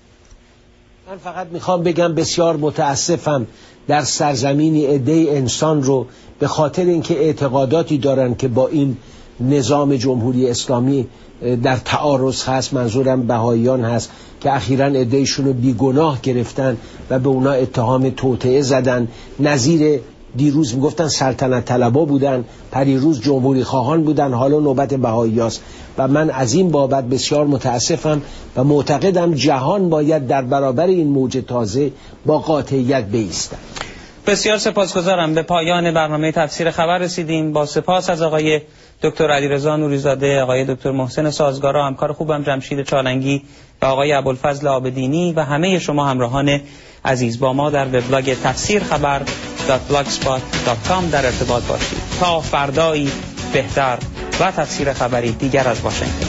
من فقط میخوام بگم بسیار متاسفم در سرزمینی عده‌ای انسان رو به خاطر اینکه اعتقاداتی دارن که با این نظام جمهوری اسلامی در تعارض هست، منظورم بهاییان هست که اخیراً عده‌ایشون رو بیگناه گرفتن و به اونا اتهام توطئه زدن، نظیر دیروز میگفتن سلطنت طلبا بودن، پریروز جمهوری خواهان بودن، حالا نوبت بهاییاست و من از این بابت بسیار متاسفم و معتقدم جهان باید در برابر این موج تازه با قاطعیت بایستد. بسیار سپاسگزارم. به پایان برنامه تفسیر خبر رسیدیم. با سپاس از آقای دکتر علیرضا نوری‌زاده، آقای دکتر محسن سازگار و همکار خوبم جمشید چالنگی و آقای ابوالفضل عابدینی و همه شما همراهان عزیز با ما در وبلاگ تفسیر خبر دات بلاگسپات دات کام در ارتباط باشید تا فردایی بهتر و تفسیر خبری دیگر از واشنگتن.